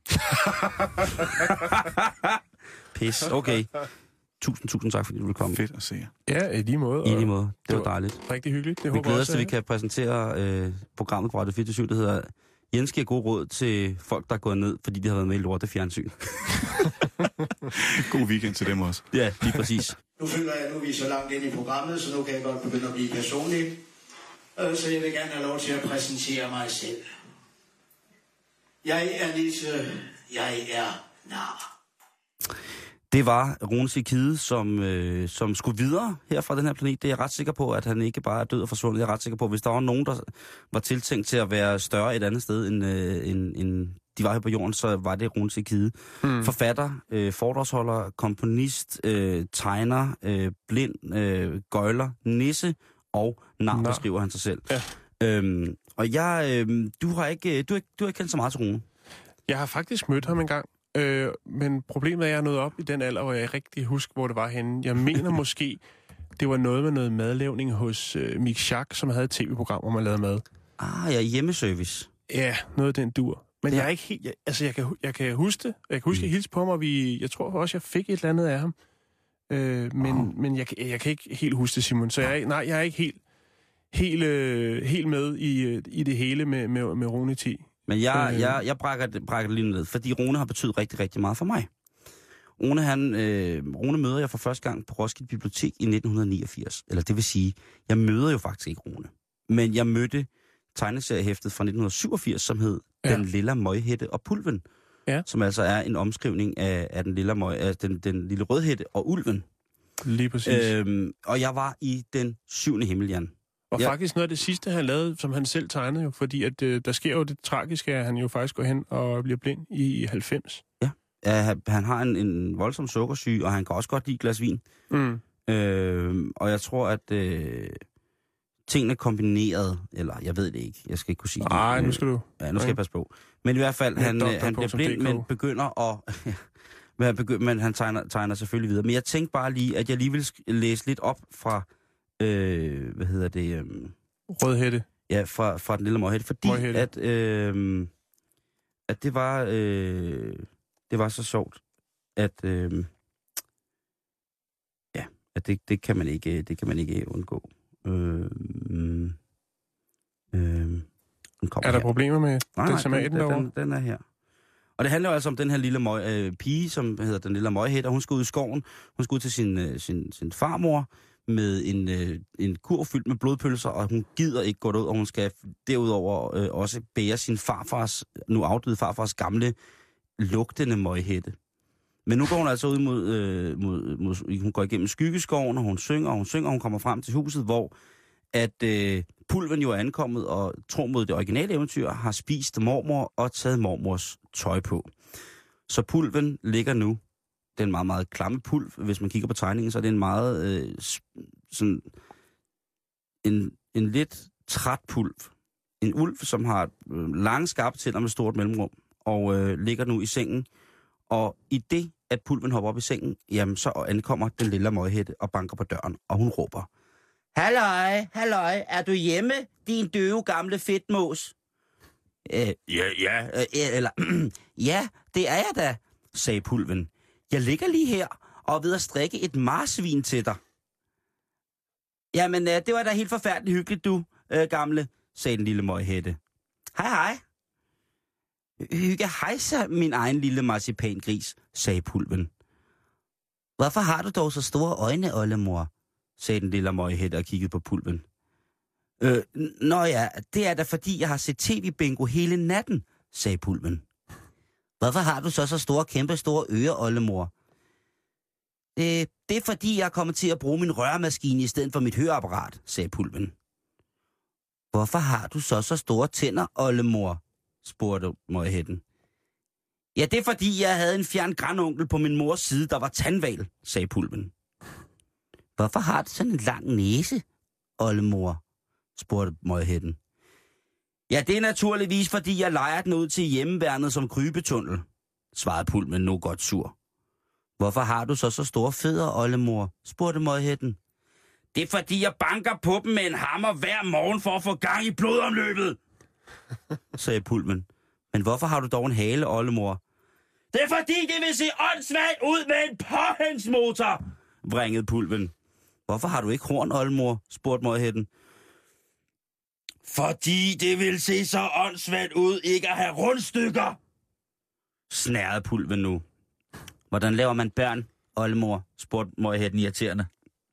Speaker 4: Pis, okay. Tusind, tusind tak, fordi du vil komme.
Speaker 6: Fedt at se.
Speaker 5: Ja, i lige måde.
Speaker 4: I lige måde. Det var dejligt.
Speaker 5: Rigtig hyggeligt. Det
Speaker 4: vi
Speaker 5: håber
Speaker 4: glæder os
Speaker 5: også,
Speaker 4: til, at vi kan præsentere øh, programmet på Radio fireogtyve, der hedder Jens giver god råd til folk, der er gået ned, fordi de har været med i lorte fjernsyn.
Speaker 6: God weekend til dem også.
Speaker 4: Ja, lige præcis.
Speaker 8: Nu føler jeg, at nu er vi så langt ind i programmet, så nu kan jeg godt begynde at blive personlig. Så jeg vil gerne have lov til at præsentere mig selv. Jeg er Lise. Jeg er nar.
Speaker 4: Det var Rune Sikide, som, øh, som skulle videre her fra den her planet. Det er jeg ret sikker på, at han ikke bare er død og forsvundet. Jeg er ret sikker på, at hvis der var nogen, der var tiltænkt til at være større et andet sted, end, øh, end, end de var her på jorden, så var det Rune Sikide. Mm. Forfatter, øh, foredragsholder, komponist, øh, tegner, øh, blind, øh, gøjler, nisse og nar, der skriver han sig selv. Ja. Øhm, og jeg, øh, du har ikke, du har, du har ikke kendt så meget til Rune.
Speaker 5: Jeg har faktisk mødt ham en gang. Øh, men problemet er, at jeg er nået op i den alder, hvor jeg ikke rigtig husker, hvor det var henne. Jeg mener måske, det var noget med noget madlavning hos øh, Mick Schack, som havde et tv-program, hvor man lavede mad.
Speaker 4: Ah, ja, hjemmeservice.
Speaker 5: Ja, noget af den dur. Men
Speaker 4: det...
Speaker 5: jeg er ikke helt... Jeg, altså, jeg kan, jeg kan huske det. Jeg kan huske, mm. jeg hilste på ham, og vi, jeg tror også, jeg fik et eller andet af ham. Øh, men oh. men jeg, jeg kan ikke helt huske det, Simon. Så jeg, nej, jeg er ikke helt, helt, øh, helt med i, i det hele med, med, med Rune T.
Speaker 4: Men jeg, øh. jeg, jeg brækker, det, brækker det lige ned, fordi Rune har betydet rigtig, rigtig meget for mig. Rune, han, øh, Rune møder jeg for første gang på Roskilde Bibliotek i nitten niogfirs. Eller det vil sige, jeg møder jo faktisk ikke Rune. Men jeg mødte tegneseriehæftet fra nitten syvogfirs, som hed ja. Den lille møghætte og pulven. Ja. Som altså er en omskrivning af, af, den, lille møg, af den, den lille rødhætte og ulven.
Speaker 5: Lige præcis.
Speaker 4: Øhm, og jeg var i den syvende himmel, Jan.
Speaker 5: Og
Speaker 4: ja.
Speaker 5: faktisk noget af det sidste, han lavede, som han selv tegnede jo, fordi at, øh, der sker jo det tragiske, at han jo faktisk går hen og bliver blind i halvfems.
Speaker 4: Ja, ja han har en, en voldsom sukkersyge, og han kan også godt lide glas vin. Mm. Øh, og jeg tror, at øh, tingene kombineret, eller jeg ved det ikke, jeg skal ikke kunne sige det.
Speaker 5: Nej, nu skal du.
Speaker 4: Ja, nu skal jeg passe på. Men i hvert fald, han, øh, han bliver blind, men begynder at... men han, begynder, men han tegner, tegner selvfølgelig videre. Men jeg tænkte bare lige, at jeg lige vil læse lidt op fra... Øh, hvad hedder det? Øh,
Speaker 5: Rødhætte.
Speaker 4: Ja, fra, fra den lille møghætte, fordi møghætte. at øh, at det var øh, det var så sjovt, at øh, ja, at det, det kan man ikke det kan man ikke undgå. Øh, øh,
Speaker 5: er der her. Problemer med
Speaker 4: nej,
Speaker 5: den
Speaker 4: nej, den, den, den er her. Og det handler jo altså om den her lille møg, øh, pige, som hedder den lille møghætte, og hun skal ud i skoven. Hun skal ud til sin, øh, sin, sin farmor med en, øh, en kur fyldt med blodpølser, og hun gider ikke gå derud, og hun skal derudover øh, også bære sin farfars, nu afdøde farfars gamle, lugtende møghætte. Men nu går hun altså ud mod, øh, mod, mod, hun går igennem skyggeskoven, og hun synger, og hun synger, og hun kommer frem til huset, hvor at øh, pulven jo er ankommet, og tro mod det originale eventyr, har spist mormor og taget mormors tøj på. Så pulven ligger nu, den meget, meget klamme pulv, hvis man kigger på tegningen, så er det en meget, øh, sådan, en, en lidt træt pulv. En ulv, som har øh, lange skarpe tænder med stort mellemrum, og øh, ligger nu i sengen. Og i det, at pulven hopper op i sengen, jamen så ankommer den lille møghætte og banker på døren, og hun råber: Halløj, halløj, er du hjemme, din døve gamle fedtmås? Øh, ja, ja, øh, eller, ja, det er jeg da, sagde pulven. Jeg ligger lige her og er ved at strikke et marsvin til dig. Jamen, øh, det var da helt forfærdeligt hyggeligt, du, øh, gamle, sagde den lille møghætte. Hej, hej. Hygge hejsa, min egen lille marcipangris, sagde pulven. Hvorfor har du dog så store øjne, oldemor? Sagde den lille møghætte og kiggede på pulven. Øh, nå ja, det er da fordi, jeg har set tv-bingo hele natten, sagde pulven. Hvorfor har du så så store, kæmpe store ører, oldemor? Øh, det er fordi, jeg er kommet til at bruge min rørmaskine i stedet for mit høreapparat, sagde pulven. Hvorfor har du så så store tænder, oldemor? Spurgte møghætten. Ja, det er fordi, jeg havde en fjern grandonkel på min mors side, der var tandval, sagde pulven. Hvorfor har du sådan en lang næse, oldemor? Spurgte møghætten. Ja, det er naturligvis, fordi jeg lejer den ud til hjemmeværnet som krybetunnel, svarede pulven nu godt sur. Hvorfor har du så så store fødder, oldemor? Spurgte møghætten. Det er fordi, jeg banker på dem med en hammer hver morgen for at få gang i blodomløbet, sagde pulven. Men hvorfor har du dog en hale, oldemor? Det er fordi, det vil se åndssvagt ud med en påhængsmotor, vringede Pulven. Hvorfor har du ikke horn, oldemor? Spurgte Møghætten. Fordi det vil se så åndssvagt ud ikke at have rundstykker, snærede Pulven nu. Hvordan laver man børn, oldemor? Spurgte Møghætten irriterende.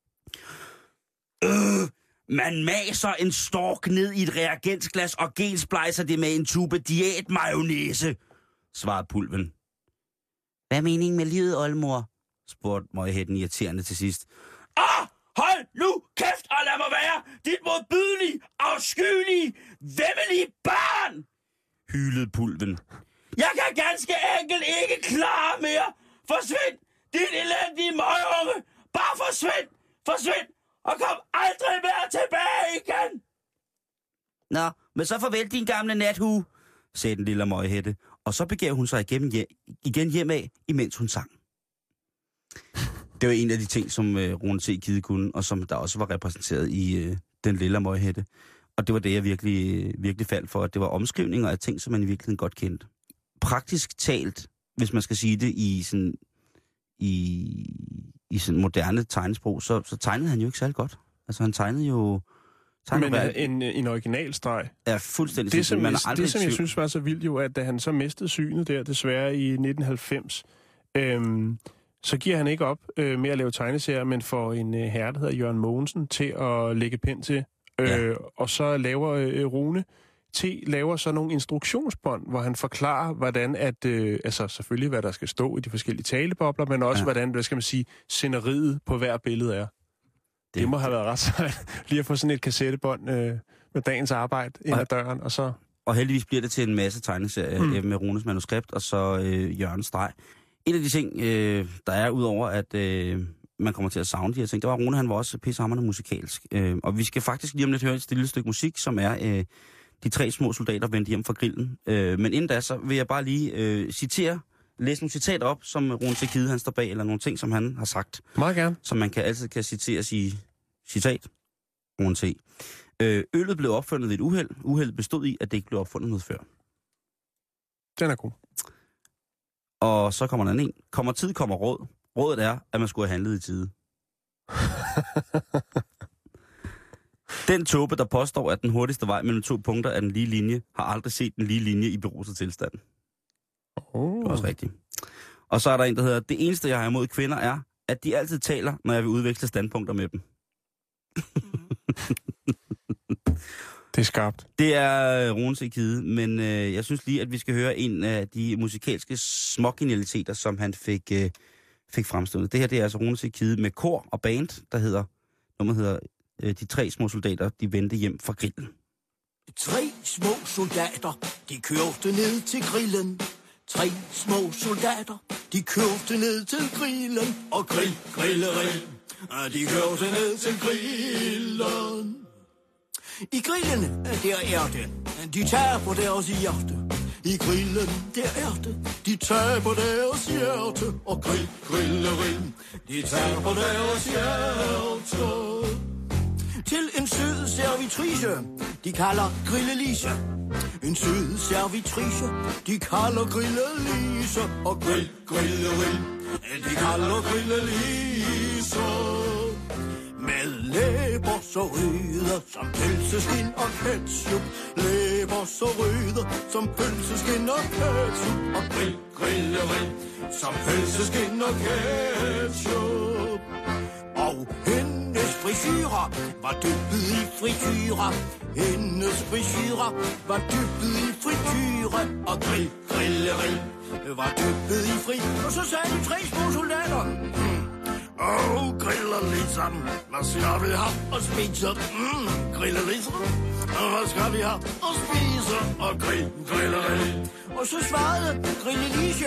Speaker 4: Øh, man maser en stork ned i et reagensglas og gensplejser det med en tube diætmayonnaise, svarede Pulven. Hvad er meningen med livet, oldemor? Spurgte Møghætten irriterende til sidst. Ah, hold nu kæft og lad mig være, dit modbydelige, afskyelige, væmmelige barn, hylede Pulven. Jeg kan ganske enkelt ikke klare mere. Forsvind, dit elendige møgunge. Bare forsvind, forsvind, og kom aldrig mere tilbage igen. Nå, men så farvel din gamle nathue, sagde den lille Møghætte, og så begav hun sig igen, hjem, igen hjemad, imens hun sang. Det var en af de ting, som uh, Rune T. Kidde kunne, og som der også var repræsenteret i uh, den lille Møghætte. Og det var det, jeg virkelig, virkelig faldt for, at det var omskrivninger af ting, som man i virkeligheden godt kendte. Praktisk talt, hvis man skal sige det i sådan, i, i sådan moderne tegnesprog, så, så tegnede han jo ikke særlig godt. Altså han tegnede jo... Tegnede
Speaker 5: Men
Speaker 4: bare,
Speaker 5: en, en originalstreg.
Speaker 4: er fuldstændig...
Speaker 5: Det, som,
Speaker 4: man
Speaker 5: jeg,
Speaker 4: aldrig
Speaker 5: det, som jeg synes var så vildt jo, at da han så mistede synet der, desværre i nitten halvfems, øhm, så giver han ikke op øh, med at lave tegneserier, men får en øh, herre, der hedder Jørgen Mogensen, til at lægge pind til. Øh, ja. Og så laver øh, Rune T. laver så nogle instruktionsbånd, hvor han forklarer, hvordan at, øh, altså selvfølgelig, hvad der skal stå i de forskellige talebobler, men også, ja. hvordan, hvad skal man sige, sceneriet på hver billede er. Det, det må have været ret sejt, lige at få sådan et kassettebånd øh, med dagens arbejde ind ad døren, og så... Og heldigvis bliver det til en masse tegneserier mm. med Runes manuskript, og så øh, Jørgens streg. En af de ting, øh, der er udover, at øh, man kommer til at savne de her ting, det var, at Rune han var også pissehammerende musikalsk. Øh, og vi skal faktisk lige om lidt høre et stille stykke musik, som er øh, De tre små soldater vendte hjem fra grillen. Øh, men inden da, så vil jeg bare lige øh, citere, læse nogle citater op, som Rune T. Kidde han står bag, eller nogle ting, som han har sagt. Meget gerne.
Speaker 4: Som man kan altid kan citeres i citat. Rune T. Øh, øllet blev opfundet ved et uheld. Uheldet bestod i, at det ikke blev opfundet noget før.
Speaker 5: Den er god.
Speaker 4: Og så kommer der en. Kommer tid, kommer råd. Rådet er, at man skulle have handlet i tide. Den tåbe, der påstår, at den hurtigste vej mellem to punkter er den lige linje, har aldrig set den lige linje i beruset tilstand. Oh. Det er også rigtigt. Og så er der en, der hedder, det eneste, jeg har imod kvinder, er, at de altid taler, når jeg vil udveksle standpunkter med dem.
Speaker 5: Det er skarpt.
Speaker 4: Det er Rune T. Kidde, men øh, jeg synes lige, at vi skal høre en af de musikalske smågenialiteter, som han fik, øh, fik fremstået. Det her, det er altså Rune T. Kidde med kor og band, der hedder, nummer hedder øh, De tre små soldater, de vendte hjem fra grillen.
Speaker 9: Tre små soldater, de kørte ned til grillen. Tre små soldater, de kørte ned til grillen. Og grill, grillerill, de kørte ned til grillen. I grillen, der er det, de tager på deres hjerte. I grillen, der er det, de tager på deres hjerte. Og grill, grillerill, de tager på deres hjerte. Til en sød servitrice, de kalder Grillelise. En sød servitrice, de kalder Grillelise. Og grill, grillerill, de kalder Grillelise. Med læber så røde som pølseskin og ketchup. Læber så røde som pølseskin og ketchup. Og grill, grillerill, som pølseskin og ketchup. Og hendes frisyrer var dyppet i frityre. Hendes frisyrer var dyppet i frityre. Og grill, grillerill, var dyppet i fri. Og så sagde de tre små soldater. Åh, oh, grillelisen, hvad skal vi have at spise? Mm, grillelisen, hvad skal vi have at spise? Og grill, grillerill. Og så svarede Grillelise.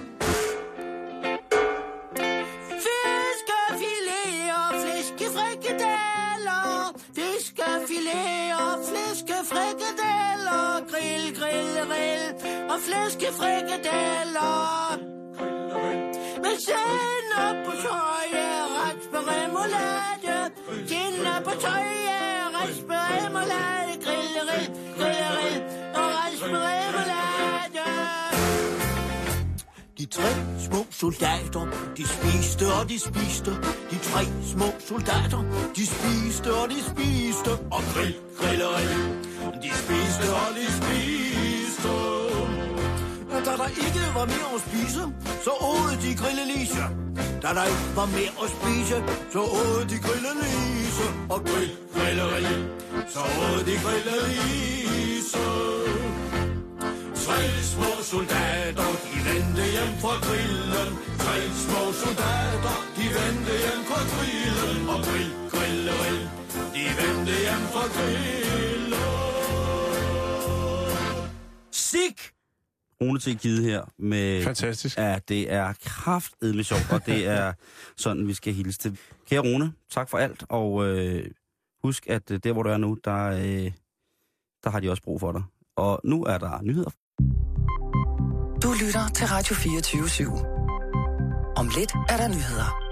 Speaker 9: Fiskefiléer, flæskefrikadeller. Fiskefiléer, flæskefrikadeller. Grill, grillerill og flæskefrikadeller. Med sennep på tøje, raspberry-remoulade. Sennep på tøje, raspberry-remoulade. Grillerill, grillerill og raspberry-remoulade. De De tre små soldater, de spiste og de spiste. De tre små soldater, de spiste og de spiste. Og grill, grilleri, de spiste og de spiste. Da der ikke var mere at spise, så åd de grillelise. Da der ikke var mere at spise, så åd de grillelise. Og grill, grilleri, så åd de grillelise. Tre små soldater, de vendte hjem fra grillen. Tre små soldater, de vendte hjem fra grillen. Og grill, grilleri, de vendte hjem fra grillen. Sik!
Speaker 4: Rune til Kide her med...
Speaker 5: Fantastisk.
Speaker 4: Ja, det er kraftedme sjovt, og det er sådan, vi skal hilse til. Kære Rune, tak for alt, og øh, husk, at der, hvor du er nu, der, øh, der har de også brug for dig. Og nu er der nyheder.
Speaker 3: Du lytter til Radio fireogtyve syv. Om lidt er der nyheder.